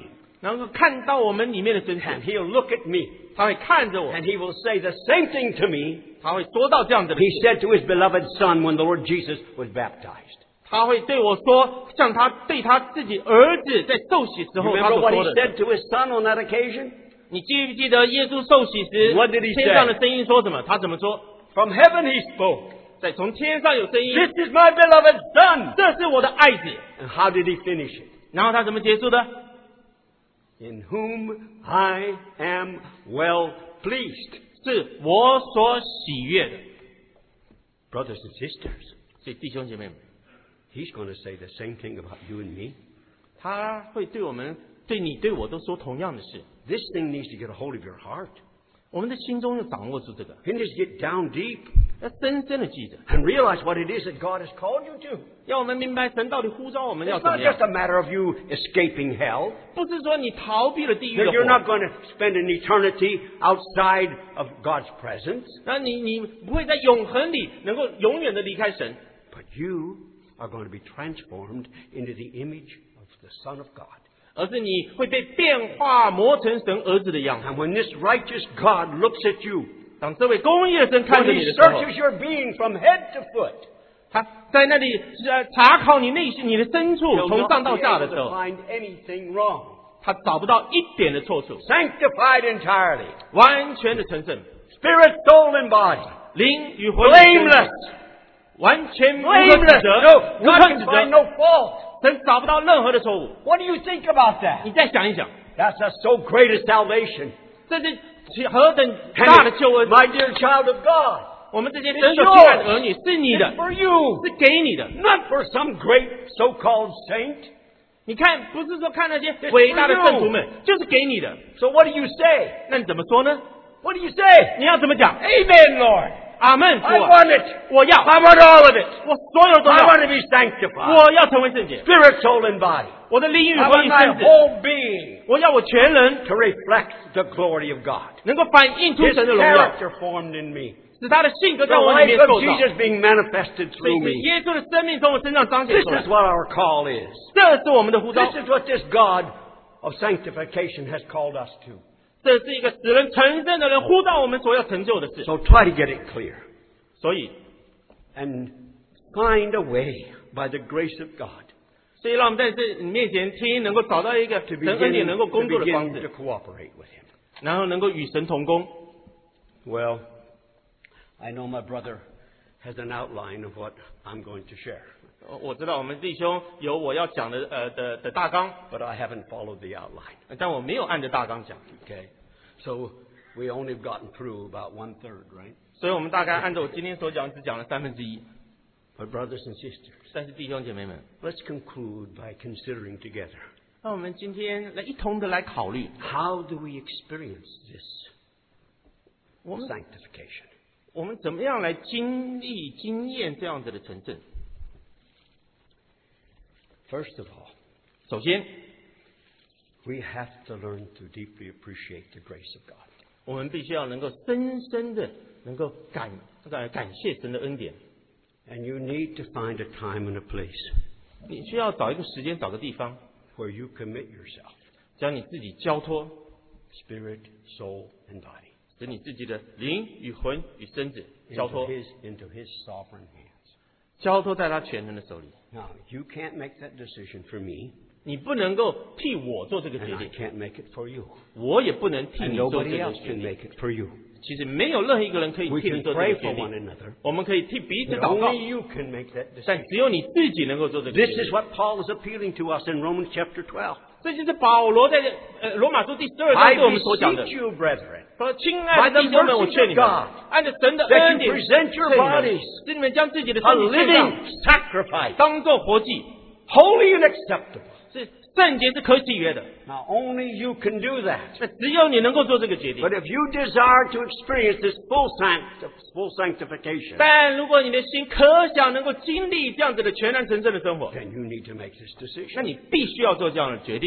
B: 能够看到我们里面的真
A: And
B: 实，
A: he'll look at me
B: 他会看着我，
A: and he will say the same thing to me
B: 他会说到这样子的
A: he
B: 事，
A: said to his beloved son when the Lord Jesus was baptized.
B: 他会对我说，像他对他自己儿子在受洗时
A: You
B: 候他
A: remember
B: 所
A: what he
B: 说的。
A: said to his son on that occasion?
B: 你记不记得耶稣受洗时
A: What did he say?
B: 天上的声音说什么？他怎么说？
A: From heaven he spoke.
B: 在从天上有声音，
A: This is my beloved son.
B: 这是我的爱子。
A: And how did he finish it?
B: 然后他怎么结束的？
A: In whom I am well pleased.
B: 是我所喜悦的。
A: Brothers and sisters,
B: 所以弟兄姐妹们，
A: he's going to say the same thing about you and me.
B: 他会对我们、对你、对我都说同样的事。
A: This thing needs to get a hold of your heart.
B: 我们的心中要掌握住这个，
A: It needs to get down deep
B: 要深深的记着，
A: and realize what it is that God has called you to.
B: 要我们明白神到底呼召我们要
A: It's
B: 怎么
A: not
B: 样
A: just。a matter of you escaping hell.
B: 不是说你逃避了地狱的
A: That you're
B: 火，
A: not going to spend an eternity outside of God's presence.
B: 那你不会在永恒里能够永远的离开神，
A: But you are going to be transformed into the image of the Son of God.
B: 而是你会被变化磨成神儿子的样子。
A: And when this righteous God looks at you,
B: 当这位公义的神看
A: when
B: 着
A: he
B: 你的时候，
A: searches your being from head to foot,
B: 他在那里查考你内心、你的深处，
A: he'll
B: 从
A: not
B: 上
A: be
B: 到下的
A: able
B: 时
A: to
B: 候，
A: find anything wrong.
B: 他找不到一点的错处，
A: Sanctified entirely,
B: 完全的成圣，
A: spirit, soul, and body.
B: 灵与魂
A: Blameless,
B: 完全无可
A: blameless.
B: 指责，
A: No,
B: 无
A: God
B: 可指
A: can find
B: 责，
A: no fault.
B: 神找不到任何的错误。
A: What do you think about
B: 你
A: that?
B: 再想一想，
A: That's a so great a salvation.
B: 这是何等
A: And
B: 大的救恩！
A: my dear child of God,
B: 我们这些神所亲爱的儿女是你
A: it's
B: 的，
A: for you,
B: 是给你的。
A: not for some great so-called saint.
B: 你看，不是说看那些伟大的圣徒们，就是给你的。
A: So what do you say?
B: 那你怎么说呢？
A: What do you say?
B: 你要怎么讲？
A: Amen, Lord.
B: 阿门，主
A: I
B: 啊，
A: want it.
B: 我要，
A: I want all of it.
B: 我所有都
A: I
B: 要，
A: want to be sanctified.
B: 我要成为圣洁，
A: Spirit, soul, and body.
B: 我的灵与
A: I
B: 魂
A: want
B: 与
A: my
B: 身子，
A: whole being
B: 我要我全人
A: to reflect the glory of God.
B: 能够反映出
A: His
B: 神的荣耀，
A: character formed in me.
B: 使他的性格
A: The
B: 在我里面
A: life
B: 受
A: of
B: 造。
A: Jesus being manifested
B: 所以
A: through
B: 是
A: me.
B: 耶稣的生命从我身上彰显
A: This
B: 出来
A: is，what our call is.
B: 这是我们的呼召
A: This，is what this God of sanctification has called us to.
B: 这是一个使人成圣的人呼召我们所要成就的事。
A: So try to get it clear
B: 所以，
A: and find a way by the grace of God
B: 所以让我们在这你面前听，能够找到一个
A: to
B: 神
A: begin,
B: 恩典能够工作的方
A: to
B: 式，
A: cooperate with Him.
B: 然后能够与神同工。
A: Well, I know my brother has an outline of what I'm going to share,
B: 我知道我们弟兄有我要讲的大纲，
A: but I haven't followed the outline.
B: 但我没有按着大纲讲，
A: Okay, so we only have gotten through about 1/3, right?
B: 所以我们大概按照我今天所讲，只讲了1/3。
A: But brothers and sisters,
B: 但是弟兄姐妹们，
A: let's conclude by considering together
B: 那我们今天来一同的来考虑，
A: how do we experience this
B: 我们
A: sanctification?
B: 我们怎么样来经历经验这样子的成圣？
A: First of all,
B: 首先，
A: we have to learn to deeply appreciate the grace of God.
B: 我们必须要能够深深的能够感谢神的恩典。
A: And you need to find a time and a place
B: 你需要找一个时间，找个地方，
A: where you commit yourself,
B: 将你自己交托，
A: spirit, soul, and body,
B: 使你自己的灵与魂与身子交
A: into
B: 托，
A: into His sovereign hands.
B: 交托在他全能的手里。
A: Now, you can't make that decision for me,
B: 你不能够替我做这个
A: and
B: 决
A: I
B: 定，
A: can't make it for you,
B: 我也不能替
A: and
B: 你做这
A: nobody
B: 个
A: else
B: 决
A: can
B: 定。
A: make it for you.
B: 其实没有任何一个人可以
A: We
B: 替你
A: can
B: 做这
A: pray
B: 个决
A: for one
B: 定，
A: another,
B: 我们可以替彼此
A: but
B: 祷告，
A: only you can make that
B: 但
A: decision.
B: 只有你自己能够做这个决
A: This
B: 定
A: is。what Paul is appealing to us in Romans chapter 12.
B: 这就是保罗在罗马书第12
A: I
B: 章对我们所讲的
A: beseech，you, brethren,
B: 说：“亲爱的弟兄们，我劝你们，按照神的
A: that
B: 恩
A: you
B: 典，
A: present your
B: 劝你们
A: bodies
B: 使你们将自己的
A: a
B: 身体献上，
A: living sacrifice,
B: 当作活祭，
A: holy and acceptable.
B: 是圣洁，是可喜悦的。
A: Now, only you can do that.
B: 那只有你能够做这个决定
A: But。if you desire to experience this full sanctification,
B: 但如果你的心可想能够经历这样子的全然神圣的生活，
A: then you need to make this
B: 那
A: decision.
B: 你必须要做这样的决定。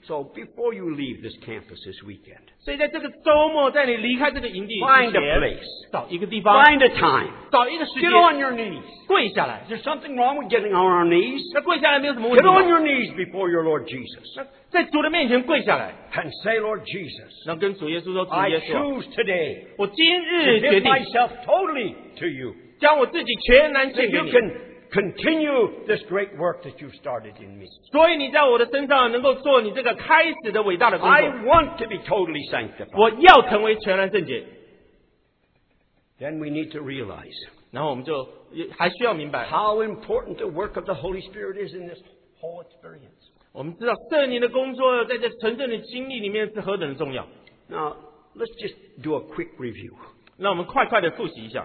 A: So before you leave this campus this weekend,
B: 所以在这个周末，在你离开这个营地之
A: find a
B: 前，
A: place,
B: 找一个地方，
A: find a time,
B: 找一个时
A: get
B: 间，
A: on your knees.
B: 跪下来
A: Is。there something wrong with getting on our knees?
B: 那跪下来没有什么问
A: Get
B: 题
A: on
B: 吗？
A: your knees before your Lord Jesus
B: 那在主的面前跪下来，
A: and say, Lord Jesus,
B: 然后跟主耶稣说：“主
A: I
B: 耶稣啊，
A: choose today
B: 我今
A: to
B: 日决
A: give
B: 定
A: myself totally to you.
B: 将我自己全然
A: That
B: 献给
A: you
B: 你，
A: can continue this great work that you've started in me.
B: 所以你在我的身上能够做你这个开始的伟大的工
A: I
B: 作。
A: want to be totally sanctified.
B: 我要成为全然圣洁。
A: Then we need to realize
B: 然后我们就还需要明白，
A: how important the work of the Holy Spirit is in this whole experience.
B: 我们知道圣灵的工作在这纯正的经历里面是何等的重要。
A: Now, let's just do a quick review.
B: 让我们快快的复习一下。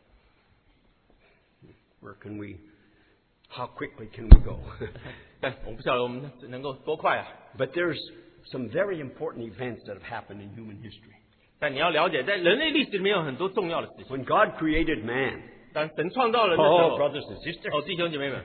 A: How quickly can we go?
B: 但我不晓得我们能够多快啊！
A: But there's some very important events that have happened in human history.
B: 但你要了解，在人类历史里面有很多重要的事情。
A: When God created man,
B: 当神创造人的时
A: oh,
B: 候，
A: brothers and sisters,
B: 弟兄姐妹们，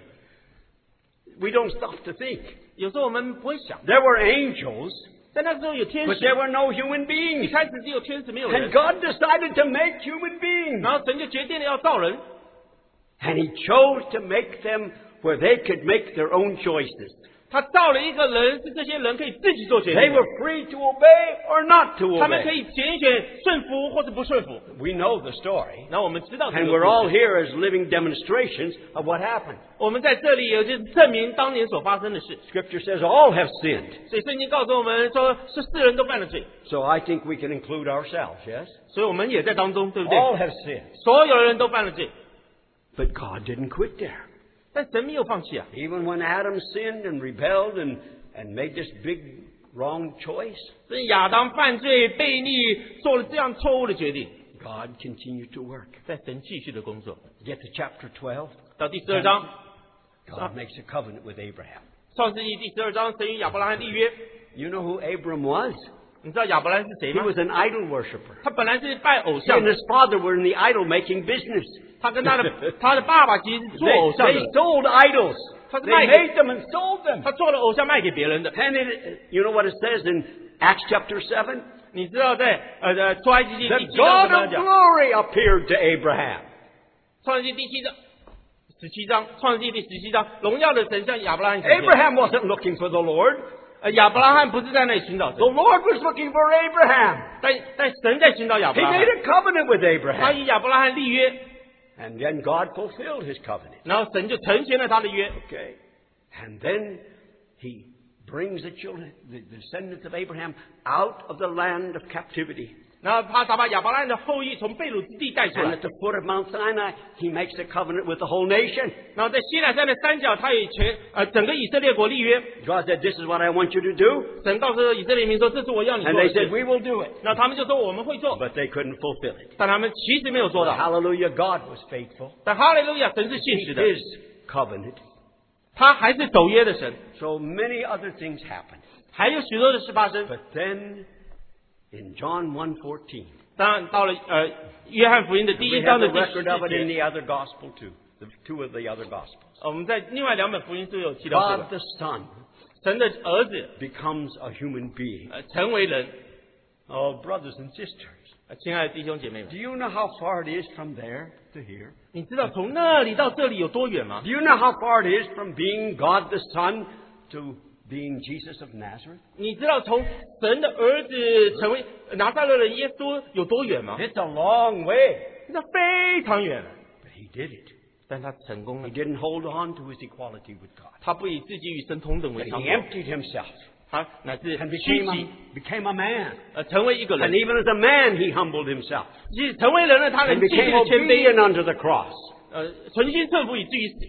A: we don't stop to think.
B: 有时候我们不会想，
A: There were angels,
B: 在那时候有天
A: but
B: 使，
A: there were no human
B: 一
A: beings.
B: 开始只有天使没有
A: And
B: 人，
A: God decided to make human beings.
B: 然后神就决定了要造人，
A: And He chose to make them where they could make their own choices.
B: 他造了一个人，是这些人可以自己做决
A: They
B: 定
A: were
B: 的，
A: free to obey or not to
B: 他们可
A: obey.
B: 以拣选顺服或者不顺服。
A: We know the story.
B: 然后我们知道这
A: And
B: 个
A: we're
B: 故
A: all
B: 事，
A: here as living demonstrations of what happened.
B: 我们在这里有就是证明当年所发生的事。
A: Scripture says all have sinned.
B: 所以圣经告诉我们说，是世人都犯了罪，
A: So I think we can include ourselves, yes?
B: 所以我们也在当中，对不对？
A: All have sinned.
B: 所有人都犯了罪，
A: But God didn't quit there.
B: 但神没有放弃啊。
A: Even when Adam sinned and rebelled and made this big wrong choice,
B: 所以亚当犯罪悖逆，做了这样错误的决定，
A: God continued to work.
B: 在神继续的工作。
A: Get to chapter 12.
B: 到第12章，
A: God makes a covenant with Abraham.
B: 创世纪第12章，神与亚伯拉罕立约。
A: You know who Abram was?
B: 你知道亚伯拉罕是谁
A: He
B: 吗？
A: was an idol worshiper.
B: 他本来是拜偶
A: He
B: 像
A: and
B: 的，
A: his father were in the idol-making business.
B: 他跟他的爸爸其实是做偶
A: They,
B: 像
A: they
B: 的，
A: sold idols.
B: That's
A: They
B: right.
A: made them and sold them.
B: 他做了偶像卖给别人的。
A: And you know what it says in Acts chapter 7?
B: 你知道在出埃及记
A: The
B: 第7章
A: God
B: 怎么
A: of
B: 讲？
A: glory appeared to Abraham.
B: 创世纪第17章，创世纪第17章，荣耀的神向亚伯拉罕显现。
A: Abraham wasn't looking for the Lord.
B: 亚伯拉罕不是在那里寻找神
A: The，Lord was looking for Abraham.
B: 但神在寻找亚
A: He
B: 伯拉罕
A: made，a covenant with
B: 他
A: Abraham.
B: 与亚伯拉罕立约，
A: And then God fulfilled his covenant.
B: 然后神就成全了他的约。
A: Okay. And then he brings the children, the descendants of Abraham, out of the land of captivity.
B: 然后他把亚伯拉罕的后裔从被掳之地带出
A: And
B: 来
A: at，the foot of Mount Sinai, he makes a covenant with the whole nation.
B: 然后在西乃山的山脚，他与整个以色列国立约。
A: God said, "This is what I want you to do."
B: 神告诉以色列民说：“这是我要你
A: And
B: 做
A: they
B: 的
A: said,
B: 事。
A: "We will do it." ”
B: 然后他们就说：“我们会做。
A: But they couldn't fulfill it. ”
B: 但他们其实没有做到。
A: Hallelujah, God was faithful.
B: 但哈利路亚，神是信
A: He
B: 实的，
A: is covenant.
B: 他还是守约的神。
A: So many other things happened.
B: 还有许多的事发生。
A: But then, in John 1:14,
B: 当然，到了约翰福音的第
A: we
B: 1
A: have
B: 章
A: the
B: 的第
A: record of it in
B: 14节，
A: the other gospel too. The two of the other gospels.
B: 我们在另外2本福音书有提到这
A: God
B: 个
A: the Son
B: 神的儿子
A: becomes a human being.
B: 成为人。
A: Oh, brothers and sisters,
B: 亲爱的弟兄姐妹们，
A: do you know how far it is from there to here?
B: 你知道从那里到这里有多远吗？
A: Do you know how far it is from being God the Son to being Jesus of Nazareth?
B: 你知道从神的儿子成为拿撒勒人耶稣有多远吗？
A: It's a long way.
B: 那非常远，
A: But he did it.
B: 但他成功了
A: He。didn't hold on to his equality with God.
B: 他不以自己与神同等
A: But
B: 为
A: he
B: 常，
A: emptied himself
B: 他乃至
A: and
B: 虚
A: became
B: 己，
A: became a man.
B: 成为一个
A: And
B: 人。
A: even as a man, he humbled himself
B: 即成为人了，他
A: and
B: 能继续
A: became
B: 的谦卑，
A: obedient unto the cross.
B: 存心顺服以至于死。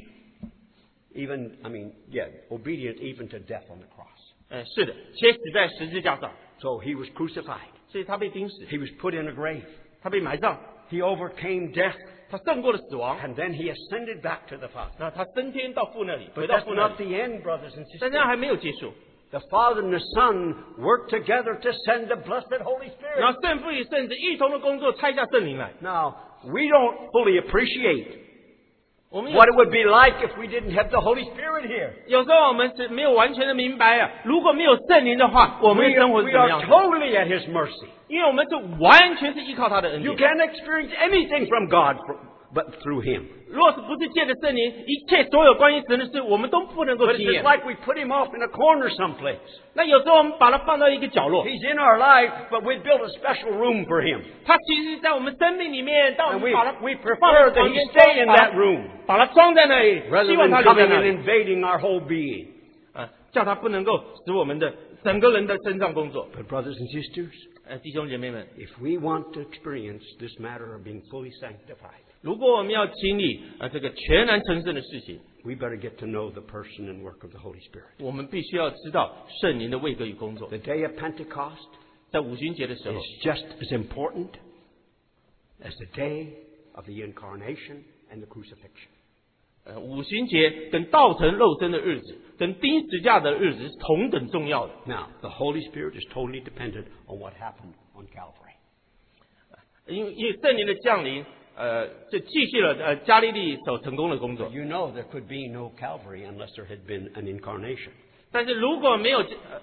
A: Even, obedient even to death on the cross.
B: 是的，且死在十字架上，
A: So he was crucified.
B: 所以他被钉死，
A: He was put in a grave.
B: 他被埋葬，
A: He overcame death.
B: 他胜过了死亡，
A: And then he ascended back to the Father.
B: 那他升天到父那里，
A: But
B: 回到
A: that's
B: 父那
A: not
B: 里。
A: the end, brothers and
B: 但
A: sisters.
B: 这样还没有结束，
A: The Father and the Son worked together to send the blessed Holy
B: 然
A: Spirit.
B: 后圣父与圣子一同的工作，差下圣灵来。
A: Now, we don't fully appreciate what it would be like if we didn't have the Holy Spirit here.
B: 有时候我们是没有完全的明白啊，如果没有圣灵的话，我们的生活是
A: We
B: 怎么
A: are
B: 样的？
A: totally at His mercy.
B: 因为我们是完全是依靠他的恩
A: You
B: 典。
A: can't experience anything from God but through Him.
B: 若是不是借着圣灵，一切所有关于神的事，我们都不能够
A: But
B: 经
A: it's
B: 验。
A: like we put Him off in a corner someplace.
B: 那有时候我们把它放到一个角落，
A: He's in our life, but we built a special room for Him.
B: 它其实在我们生命里面，但我
A: And
B: 们把它
A: we
B: 放
A: prefer
B: 在
A: that
B: 房
A: He
B: 间
A: stay in
B: 把
A: that
B: 它
A: room
B: 把它装在那里，
A: rather
B: 希望
A: than
B: 它留在
A: coming
B: 那
A: and
B: 里，
A: invading our whole being.
B: 叫它不能够使我们的整个人的身上工作。
A: But brothers and sisters,
B: 弟兄姐妹们，
A: if we want to experience this matter of being fully sanctified,
B: 如果我们要经历这个全然成圣的事情，
A: we better get to know the person and work of the Holy Spirit.
B: 我们必须要知道圣灵的位格与工作。
A: The day of Pentecost
B: 在五旬节的时候
A: is，just as important as the day of the incarnation and the crucifixion.
B: 五旬节跟道成肉身的日子，跟钉十字架的日子是同等重要的。
A: Now, the Holy Spirit is totally dependent on what happened on Calvary.
B: 因为圣灵的降临，就继续了加利利所成功的工作。
A: You know there could be no Calvary unless there had been an incarnation.
B: 但是如果没有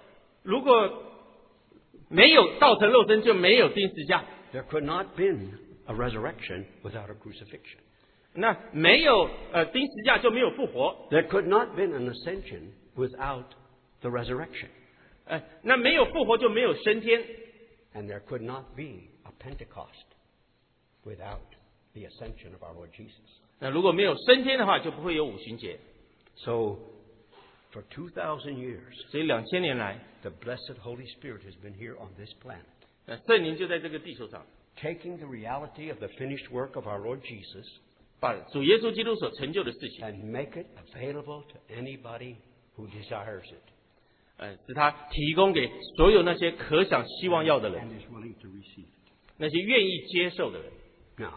B: 道成肉身，就没有钉十字架。
A: There could not been a resurrection without a crucifixion.
B: 那没有钉十字架，就没有复活。
A: There could not been an ascension without the resurrection.
B: 那没有复活，就没有升天。
A: And there could not be a Pentecost without the ascension of our Lord Jesus.
B: 那如果没有升天的话，就不会有五旬节。
A: So, for 2,000 years,
B: 所以2000年来，
A: the blessed Holy Spirit has been here on this planet,
B: 圣灵就在这个地球上，
A: taking the reality of the finished work of our Lord Jesus
B: 把主耶稣基督所成就的事情，
A: and make it available to anybody who desires it
B: 使他提供给所有那些可想希望要的人，
A: and is willing to receive it.
B: 那些愿意接受的人。
A: Now,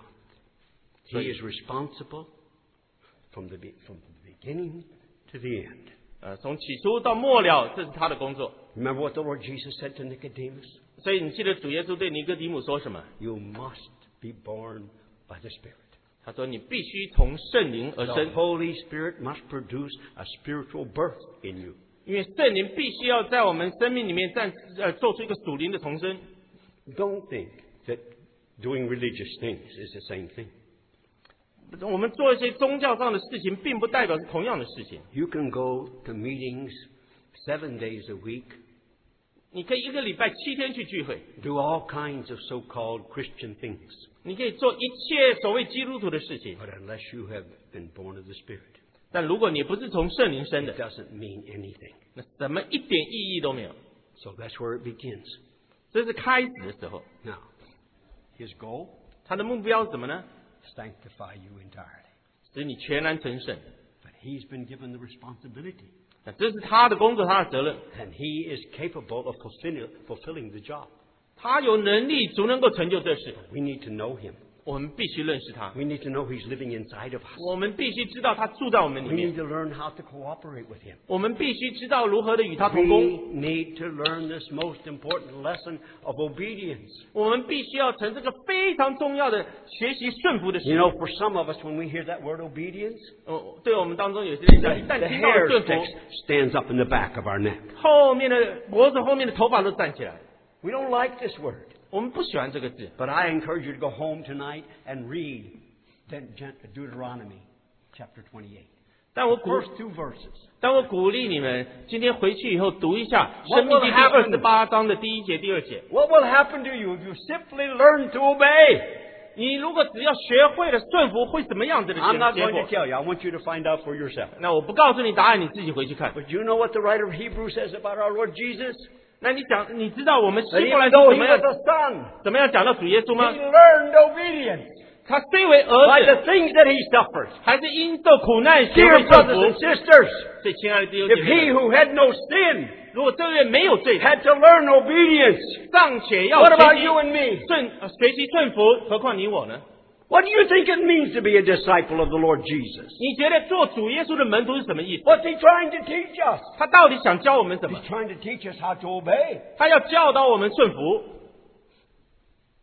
A: He is responsible from the beginning to the end.
B: 从起初到末了，这是他的工作。
A: Remember what the Lord Jesus said to Nicodemus?
B: 所以你记得主耶稣对尼哥底母说什么？
A: You must be born by the Spirit.
B: 他说：“你必须从圣灵而
A: The
B: 生，
A: Holy Spirit must produce a spiritual birth in you.
B: 因为圣灵必须要在我们生命里面做出一个属灵的重生。
A: Don't think that doing religious things is the same thing.
B: 我们做一些宗教上的事情，并不代表是同样的事情。
A: You can go to meetings 7 days a week,
B: 你可以一个礼拜7天去聚会，
A: do all kinds of so-called Christian things,
B: 你可以做一切所谓基督徒的事情，
A: but unless you have been born of the Spirit,
B: 但如果你不是从圣灵生
A: it
B: 的，
A: doesn't mean anything.
B: 那什么一点意义都没有。
A: So that's where it begins.
B: 这是开始的时候，
A: Now, His goal,
B: 他的目标是什么呢？
A: sanctify you entirely.
B: 使你全然成圣。
A: But He's been given the responsibility,
B: 那这是他的工作，他的责任。
A: and He is capable of fulfilling the job.
B: 他有能力足能够成就这事。
A: We need to know Him.
B: 我们必须认识他，
A: We need to know He's living inside of us.
B: 我们必须知道他住在我们里
A: We
B: 面，
A: need to learn how to cooperate with Him.
B: 我们必须知道如何的与他
A: We
B: 同工。
A: need to learn this most important lesson of obedience.
B: 我们必须要成这个非常重要的学习顺服的事
A: You。know, for some of us, when we hear that word obedience,
B: 对我们当中有些人讲，一旦
A: the
B: 听到
A: hair
B: 顺服，
A: stands up in the back of our neck.
B: 后面的脖子后面的头发都站起来。
A: We don't like this word.
B: 我们不喜欢这个字，
A: But I encourage you to go home tonight and read Deuteronomy chapter 28.
B: 但我
A: The
B: 鼓
A: first 2 verses.
B: 励你们今天回去以后读一下《
A: What
B: 生命
A: will
B: 记》第
A: happen?
B: 28章的第1节、第2节。
A: What will happen to you if you simply learn to obey?
B: 你如果只要学会了顺服，会什么样子的
A: I'm not
B: 结
A: going
B: 果
A: to？tell you. I want you to find out for yourself.
B: 那我不告诉你答案，你自己回去看。
A: But you know what the writer of Hebrews says about our Lord Jesus?
B: 那你知道我们
A: That
B: 希伯来
A: even
B: 书
A: though
B: 怎
A: he
B: 么
A: was
B: 样
A: a son,
B: 怎么样讲到主耶稣
A: he
B: 吗？
A: learned obedience
B: 他虽为
A: by
B: 儿
A: the
B: 子，
A: things that he suffered.
B: 还是因受苦难学
A: Dear
B: 会顺
A: brothers and
B: 服。
A: sisters,
B: 所以，亲爱的弟兄
A: if
B: 姐
A: he
B: 妹们，
A: who had no sin
B: 如果这位没有罪，
A: had to learn obedience,
B: 尚且要
A: what about
B: 学
A: you
B: 习
A: and me?
B: 学习顺服，何况你我呢？
A: What do you think it means to be a disciple of the Lord Jesus?
B: 你觉得做主耶稣的门徒是什么意思？
A: What's he trying to teach us?
B: 他到底想教我们什么
A: He's？trying to teach us how to obey.
B: 他要教导我们顺服。
A: And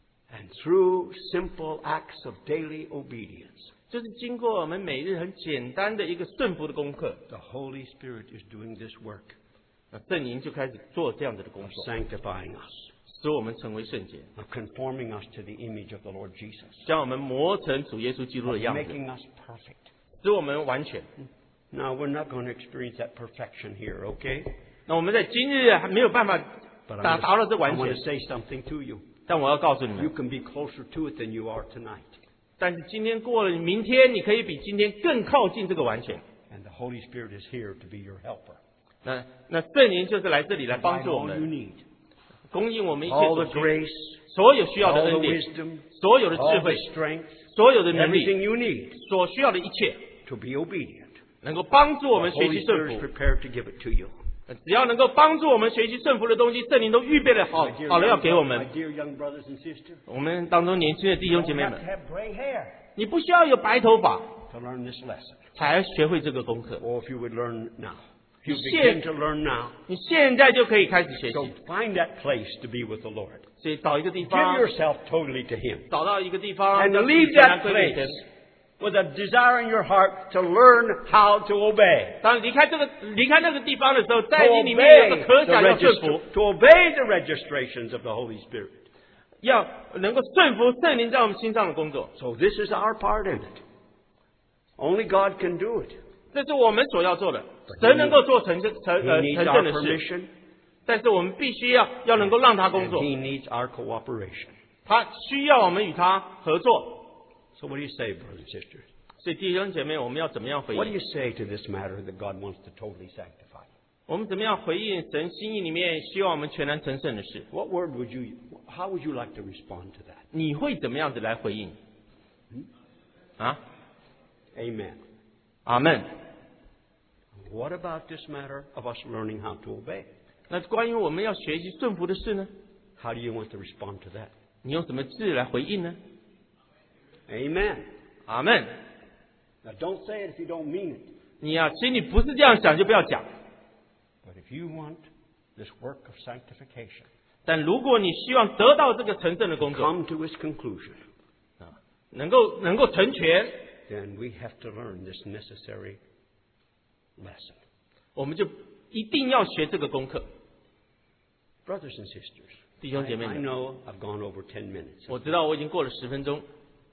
A: And through simple acts of daily obedience,
B: 就是经过我们每日很简单的一个顺服的功课，
A: the Holy Spirit is doing this work
B: 那圣灵就开始做这样子的工
A: of
B: 作，
A: sanctifying us,
B: 使我们成为圣洁，
A: of conforming us to the image of the Lord Jesus,
B: 将我们磨成主耶稣基督
A: of
B: 的样子，
A: making us perfect.
B: 使我们完全。
A: Now, we're not going to experience that perfection here, okay?
B: 那我们在今日还没有办法
A: But
B: 达到这
A: I
B: 完
A: want
B: 全
A: to，say something to you.
B: 但我要告诉你
A: You
B: 们，
A: can be closer to it than you are tonight.
B: 但是今天过了，明天你可以比今天更靠近这个完全。
A: And the Holy Spirit is here to be your helper.
B: 那圣灵就是来这里来帮
A: Provide
B: 助我
A: all you
B: 们，
A: need.
B: 供应我们一切
A: All
B: 所
A: the
B: 需，
A: grace,
B: 所有需要的
A: all
B: 恩
A: the
B: 典，
A: wisdom,
B: 所有的智
A: all the
B: 慧，
A: strength,
B: 所有的能力，
A: everything you need
B: 所需要的一切，
A: to be obedient.
B: 能够帮助我
A: The
B: 们学
A: Holy
B: 习顺
A: Spirit is
B: 服。
A: prepared to give it to you.
B: 只要能够帮助我们学习顺服的东西，圣灵都预备了好
A: My
B: 好了要
A: young
B: 给我
A: my
B: 们。
A: dear young brothers and sisters,
B: 我们当中年轻的弟兄
A: you
B: 姐
A: don't
B: 妹
A: have
B: 们
A: to，have gray hair
B: 你不需要有白头发
A: to learn this lesson.
B: 才学会这个功课，
A: Or if you would learn now. If you
B: Shit.
A: begin to learn now,
B: 你现在就可以开始学
A: so
B: 习。
A: find that place to be with the Lord.
B: 所以找一个地
A: Give
B: 方，
A: yourself totally to Him.
B: 找到一个地方，
A: And
B: 让自己
A: leave
B: 全然
A: that
B: 归给神
A: place with a desire in your heart to learn how to obey.
B: 当离开那个地方的时候，
A: To
B: 在你里面有
A: obey
B: 个可
A: the
B: 想要顺服，
A: to obey the registrations of the Holy Spirit.
B: 要能够顺服圣灵在我们心上的工作，
A: So this is our part in it. Only God can do it.
B: 这是我们所要做的。神能够做成
A: He
B: 正
A: needs our
B: 的事，
A: permission,
B: 但是我们必须要能够让他工
A: and
B: 作，
A: He needs our cooperation.
B: 他需要我们与他合作。
A: So what do you say, brothers and sisters?
B: 所以弟兄姐妹，我们要怎么样回
A: What do
B: 应？
A: you say to this matter that God wants to totally sanctify?
B: 我们怎么样回应神心意里面希望我们全然成圣的事？
A: What word would you, how would you like to respond to that?
B: 你会怎么样子来回应？啊，
A: Amen.
B: 阿门。
A: What about this matter of us learning how to obey?
B: 那关于我们要学习顺服的事呢？
A: How do you want to respond to that?
B: 你用什么字来回应呢？
A: Amen.
B: 阿门。
A: Now don't say it if you don't mean it.
B: 其实你不是这样想就不要讲。
A: But if you want this work of sanctification
B: 但如果你希望得到这个成圣的工作，
A: come to its conclusion,
B: 能够成全，
A: then we have to learn this necessary lesson.
B: 我们就一定要学这个功课。
A: Brothers and sisters,
B: 弟兄姐妹
A: I
B: 们，
A: know I've gone over 10 minutes.
B: 我知道我已经过了10分钟，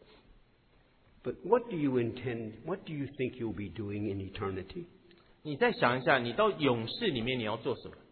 A: But what do you intend, what do you think you'll be doing in eternity?
B: 你再想一下，你到永世里面你要做什么？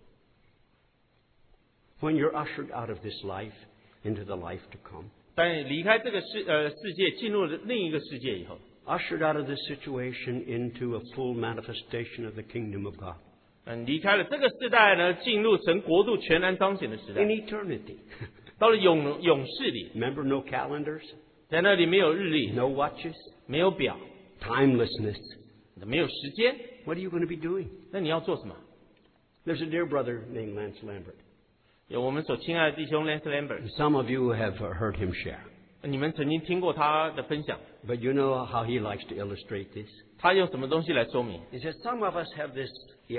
A: When you're ushered out of this life into the life to come,
B: 当你离开这个世界，进入了另一个世界以后，
A: ushered out of this situation into a full manifestation of the kingdom of God.
B: 离开了这个世代呢，进入神国度全然彰显的时代
A: In，eternity.
B: 到了永世里，
A: Remember, no calendars,
B: 在那里没有日历，
A: no watches,
B: 没有表，
A: timelessness.
B: 没有时间，
A: What are you going to be doing?
B: 那你要做什么？
A: There's a dear brother named Lance Lambert.
B: 有我们所亲爱的弟兄 Lance Lambert，
A: Some of you have heard him share.
B: 你们曾经听过他的分享，
A: But you know how he likes to illustrate this?
B: 他用什么东西来说明？
A: He says some of us have this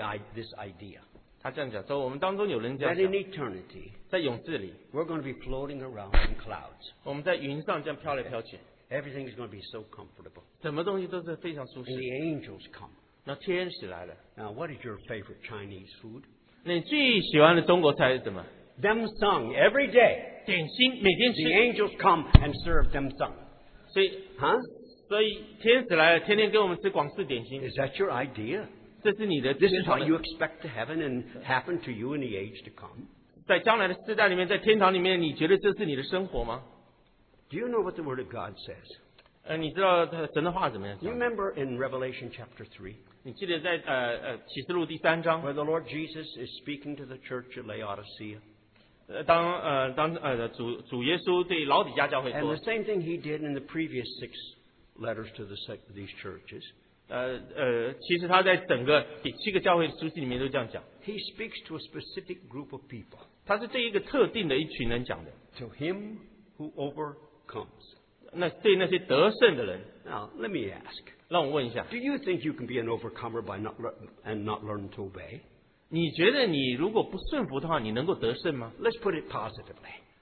A: idea
B: 他这样讲说，我们当中有人这样
A: that in
B: 讲，
A: eternity
B: 在永世里，
A: we're going to be floating around in clouds.
B: 我们在云上这样飘来飘去，
A: Everything is going to be so comfortable.
B: 什么东西都是非常舒
A: And
B: 适。
A: the angels come.
B: 那天使来了，
A: Now, what is your favorite Chinese food?
B: 那你最喜欢的中国菜是什么？
A: Them sung every day.
B: 点心，每天
A: The
B: 吃。
A: angels come and serve them sung.
B: 所以
A: Huh?
B: 天使来了，天天给我们吃广式点心，
A: Is that your idea?
B: 这是你的
A: This
B: 天
A: is
B: 堂
A: what
B: 的
A: you expect to heaven and happen to you in the age to come?
B: 在将来的世代里面，在天堂里面，你觉得这是你的生活吗？
A: Do you know what the Word of God says?
B: 你知道神的话怎么样
A: You
B: 讲？
A: remember in Revelation chapter 3,
B: 你记得在启示录第3章，
A: where the Lord Jesus is speaking to the church at Laodicea?
B: 当主耶稣对老底嘉教会
A: And
B: 说
A: the，same thing he did in the previous 6 letters to these churches.
B: 其实他在整个第7个教会的书信里面都这样讲，
A: He speaks to a specific group of people.
B: 他是对一个特定的一群人讲的。
A: To him who overcomes.
B: 那对那些得胜的人，
A: Now, let me ask.
B: 让我问一下，
A: Do you think you can be an overcomer by not learn to obey?
B: 你觉得你如果不顺服的话，你能够得胜吗？
A: Let's put it positively.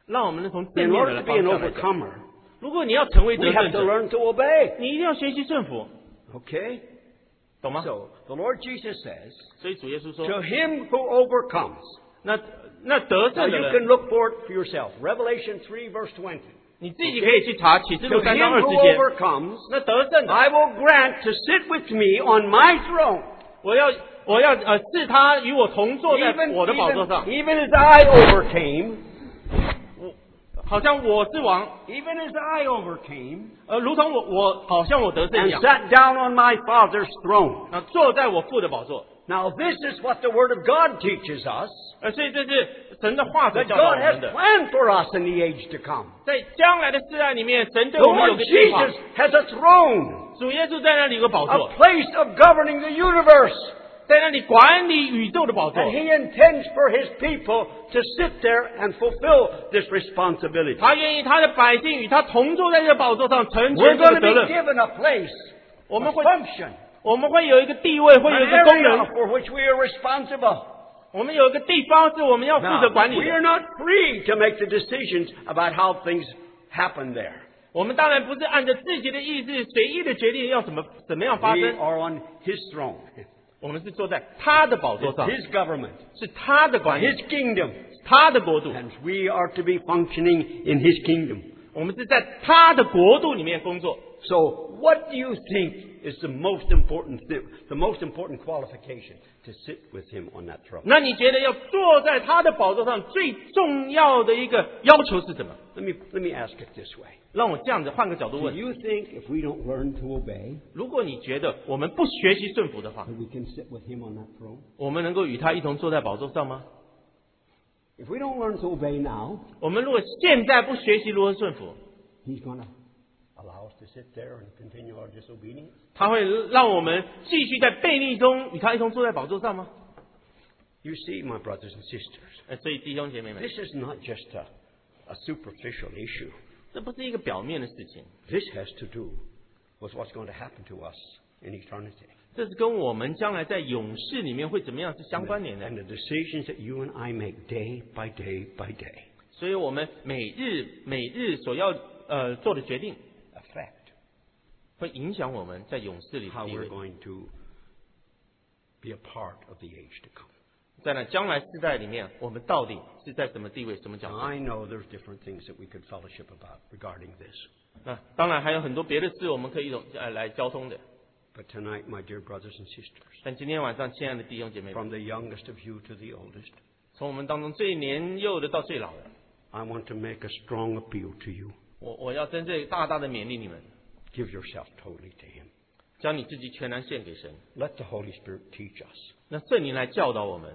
B: 让我们能从
A: In
B: 正面
A: order
B: 的
A: to be an
B: 方向来讲。
A: overcomer,
B: 如果你要成为
A: we
B: 得
A: have
B: 胜
A: to
B: 者，
A: learn to obey.
B: 你一定要学习顺服，
A: Okay?
B: 懂吗？
A: So, the Lord Jesus says,
B: 所以主耶稣说，
A: to him who overcomes.
B: 那得
A: Now
B: 胜的
A: you
B: 人，
A: can look for it for yourself. Revelation 3 verse 20.
B: 你自己可以去查启示
A: To
B: 录3章
A: him
B: 20
A: who
B: 节。
A: overcomes,
B: 那得胜的，
A: I will grant to sit with me on my throne.
B: 我要是他与我同坐在我的宝座上，
A: even as I overcame,
B: 好像我是王，
A: even as I overcame,
B: 如同我好像我得胜一
A: and
B: 样，
A: sat down on my Father's throne.
B: 坐在我父的宝座。
A: Now this is what the Word of God teaches us,
B: 所以这是神的话所
A: that
B: 教导我
A: God has
B: 们的。
A: planned for us in the age to come.
B: 在将来的世代里面，神对
A: The
B: 我们有
A: Lord
B: 个计划。
A: Jesus has a throne,
B: 主耶稣在那里有个宝
A: a
B: 座，
A: place of governing the universe.
B: 在那里管理宇宙的宝座
A: And。He intends for His people to sit there and fulfill this responsibility.
B: 他愿意他的百姓与他同坐在这个宝座上，成
A: We're
B: 全这
A: going
B: 个
A: to
B: 责
A: be
B: 任。
A: given a place,
B: 我
A: a
B: 们会
A: function,
B: 我们会有一个地位，会有
A: an
B: 一个功
A: area
B: 能，
A: for which we are responsible.
B: 我们有一个地方是我们要负
A: Now,
B: 责管理
A: we are
B: 的。
A: not free to make the decisions about how things happen there.
B: 我们当然不是按照自己的意志随意的决定要怎么样发
A: We
B: 生，
A: are on His throne,
B: 我们是坐在他的宝座上，
A: His government,
B: 是他的管理，
A: His kingdom,
B: 他的国度，
A: and we are to be functioning in His kingdom.
B: 我们是在他的国度里面工作。
A: So, what do you think is the most important thing, the most important qualification to sit with Him on that throne?
B: 那你觉得要坐在他的宝座上最重要的一个要求是什么？
A: Let me ask it this way.
B: 让我这样子换个角度
A: Do
B: 问：
A: you think if we don't learn to obey,
B: 如果你觉得我们不学习顺服的话，
A: that we can sit with Him on that throne?
B: 我们能够与他一同坐在宝座上吗？
A: If we don't learn to obey now,
B: 我们如果现在不学习如何顺服，
A: He's going to allow us to sit there and continue our disobedience?
B: 他会让我们继续在悖逆中与他一同坐在宝座上吗？
A: You see, my brothers and sisters,
B: 所以弟兄姐妹们，
A: this is not just a superficial issue.
B: 这不是一个表面的事情，
A: This has to do with what's going to happen to us in eternity.
B: 这是跟我们将来在永世里面会怎么样是相关联的。
A: And the decisions that you and I make day by day by day
B: 所以我们每日所要做的决定，
A: affect
B: 会影响我们在永世里的
A: how
B: 地
A: we're
B: 位。
A: going to be a part of the age to come.
B: 在那将来世代里面，我们到底是在什么地位、什么角
A: Now,
B: 色？
A: I know there's different things that we could fellowship about regarding this.
B: 那当然还有很多别的事我们可以来交通的。
A: But tonight, my dear brothers and sisters,
B: 但今天晚上，亲爱的弟兄姐妹们，
A: from the youngest of you to the oldest,
B: 从我们当中最年幼的到最老的，
A: I want to make a strong appeal to you.
B: 我要真正大大的勉励你们，
A: Give yourself totally to Him.
B: 将你自己全然献给神，
A: Let the Holy Spirit teach us
B: 那圣灵来教导我们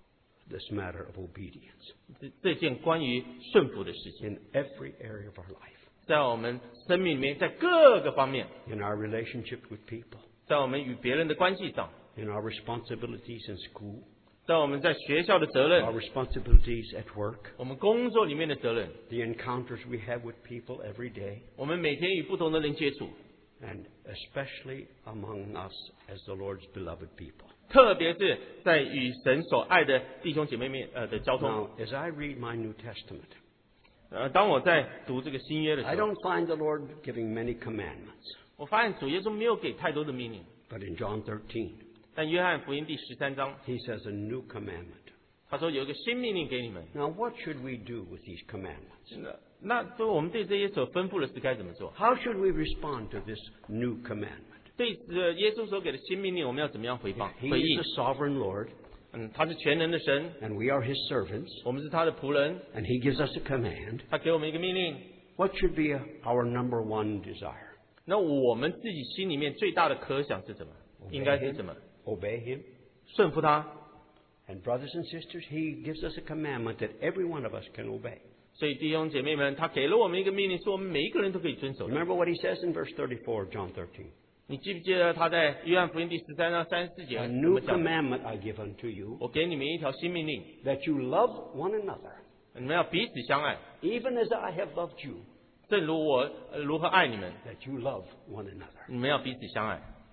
A: this matter of obedience
B: 这件关于顺服的事情，
A: in every area of our life,
B: 在我们生命里面，在各个方面，
A: in our relationship with people,
B: 在我们与别人的关系上，
A: in our responsibilities in school,
B: 在我们在学校的责任，
A: our responsibilities at work,
B: 我们工作里面的责任，
A: the encounters we have with people every day,
B: 我们每天与不同的人接触，
A: and especially among us as the Lord's beloved people.
B: 特别是在与神所爱的弟兄姐妹面的交通。
A: Now, as I read my New Testament,
B: 当我在读这个新约的
A: I
B: 时候，
A: don't find the Lord giving many commandments.
B: 我发现主耶稣没有给太多的命令，
A: But in John 13,
B: 但约翰福音第13章，
A: he says a new commandment.
B: 他说有一个新命令给你们。
A: Now, what should we do with these commandments?
B: 那对我们对这些所吩咐的事该怎么做？
A: How should we respond to this new commandment?
B: 对耶稣所给的新命令，我们要怎么样回
A: He
B: 应
A: is？the sovereign Lord,
B: 他是全能的神，
A: and we are His servants,
B: 我们是他的仆人，
A: and He gives us a command.
B: 他给我们一个命令。
A: What should be our number one desire?
B: 那我们自己心里面最大的渴想是什么？应该是什么？
A: Obey Him.
B: 顺服他。
A: And brothers and sisters, He gives us a commandment that every one of us can obey.
B: 所以弟兄姐妹们，他给了我们一个命令，是我们每一个人都可以遵守的。
A: Remember what He says in verse 34 of John 13.
B: 你记不记得他在约翰福音第13章34节
A: A
B: 怎
A: new
B: 么讲？
A: commandment I give unto you,
B: 我给你们一条新命令，
A: that you love one another,
B: 你们要彼此相爱，
A: even as I have loved you,
B: 正如我如何爱你们，
A: that you love one another.
B: 你们要彼此相爱。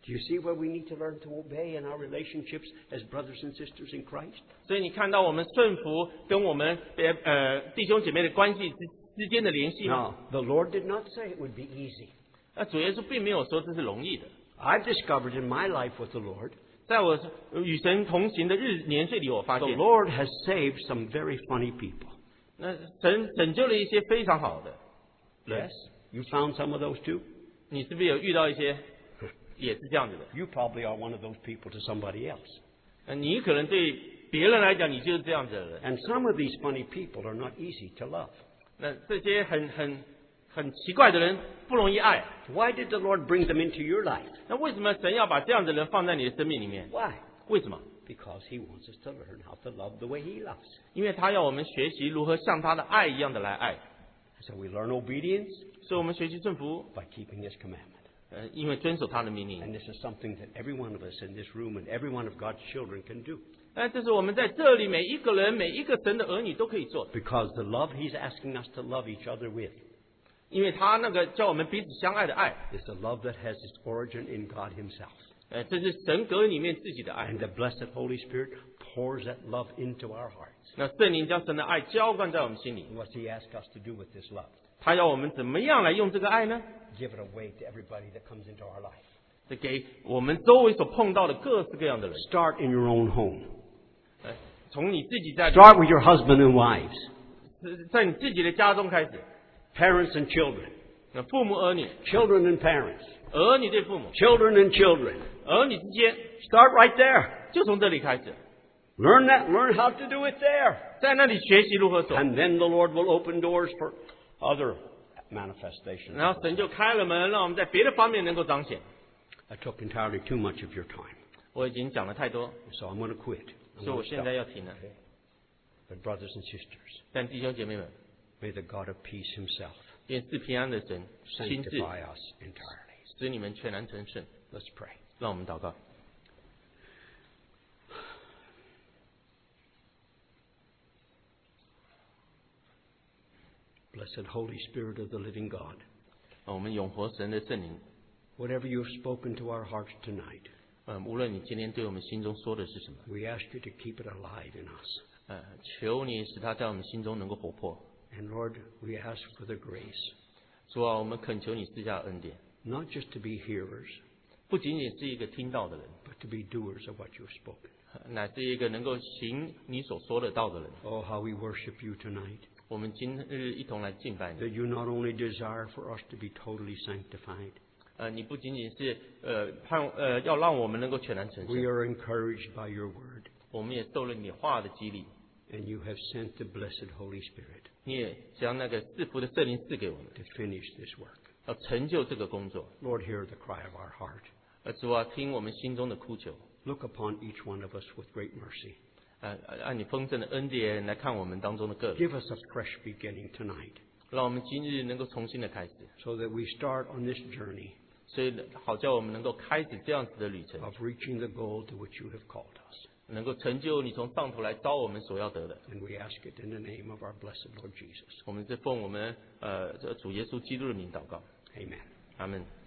A: Do you see where we need to learn to obey in our relationships as brothers and sisters in Christ?
B: 所以你看到我们顺服跟我们弟兄姐妹的关系之间的联系吗？
A: No, the Lord did not say it would be easy.
B: 那主耶稣并没有说这是容易的。
A: I've discovered in my life with the Lord,
B: 在我与神同行的年岁里，我发
A: the
B: 现，
A: Lord has saved some very funny people.
B: 那神拯救了一些非常好的人。
A: Yes? You found some of those too?
B: 你是不是有遇到一些也是这样子的？
A: You probably are one of those people to somebody else.
B: 你可能对别人来讲，你就是这样子的人。
A: And some of these funny people are not easy to love.
B: 那这些很奇怪的人不容易爱。
A: Why did the Lord bring them into your life?
B: 那为什么神要把这样的人放在你的生命里面？
A: Why?
B: 为什么？
A: Because He wants us to learn how to love the way He loves.
B: 因为他要我们学习如何像他的爱一样的来爱，
A: So we learn obedience
B: 所以我们学习顺服，
A: by keeping His commandment.
B: 因为遵守他的命令。
A: And this is something that every one of us in this room and every one of God's children can do.
B: 这是我们在这里每一个人、每一个神的儿女都可以做的，
A: Because the love He's asking us to love each other with
B: 因为他那个叫我们彼此相爱的爱，
A: is a love that has its origin in God Himself.
B: 这是神格里面自己的爱。
A: And the blessed Holy Spirit pours that love into our hearts.
B: 那圣灵将神的爱浇灌在我们心里，
A: And what's He ask us to do with this love?
B: 他要我们怎么样来用这个爱呢？
A: Give it away to everybody that comes into our life.
B: 是给我们周围所碰到的各式各样的人。
A: Start in your own home.
B: 从你自己在
A: Start with your husband and wives,
B: 在你自己的家中开始，
A: parents and children,
B: 那父母儿女，
A: children and parents,
B: 儿女对父母，
A: children and children.
B: 儿女之间，
A: Start right there.
B: 就从这里开始，
A: Learn how to do it there.
B: 在那里学习如何做，
A: And then the Lord will open doors for other manifestations.
B: 然后神就开了门，让我们在别的方面能够彰显。
A: I took entirely too much of your time,
B: 我已经讲了太多，
A: so I'm going to quit. I'm
B: 所以
A: gonna
B: 我现在
A: stop.
B: 要停了。
A: But brothers and sisters,
B: 但弟兄姐妹们，
A: may the God of peace Himself
B: 愿赐平安的神亲自
A: sanctify us entirely.
B: 使你们全然成圣。
A: Let's pray.
B: 让我们祷告。
A: Blessed Holy Spirit of the living God,
B: 我们永活神的圣灵，
A: whatever you have spoken to our hearts tonight,
B: 无论你今天对我们心中说的是什么，
A: we ask you to keep it alive in us.
B: 求你使它在我们心中能够活泼。
A: And Lord, we ask for the grace,
B: 主啊，我们恳求你赐下恩典，
A: not just to be hearers,
B: 不仅仅是一个听到的人，
A: but to be doers of what you have spoken.
B: 乃是一个能够行你所说的道的人。
A: Oh, how we worship you tonight.
B: 我们今日一同来敬拜你。
A: That you not only desire for us to be totally sanctified,
B: 你不仅仅是要让我们能够全然成
A: we
B: 圣，
A: are encouraged by your word,
B: 我们也受了你话的激励，
A: and you have sent the blessed Holy Spirit
B: 你也将那个赐福的圣灵赐给我们，
A: to finish this work.
B: 要成就这个工作。
A: Lord, hear the cry of our heart.
B: 主啊，听我们心中的哭求，
A: Look upon each one of us with great mercy.
B: 按你丰盛的恩典来看我们当中的个人，
A: Give us a fresh beginning tonight,
B: 让我们今日能够重新的开始，
A: so that we start on this journey
B: 所以好叫我们能够开始这样子的旅程，
A: of reaching the goal to which you have called us.
B: 能够成就你从上头来招我们所要得的。
A: And we ask it in the name of our blessed Lord Jesus.
B: 我们是奉我们主耶稣基督的名祷告，
A: Amen.
B: 阿门。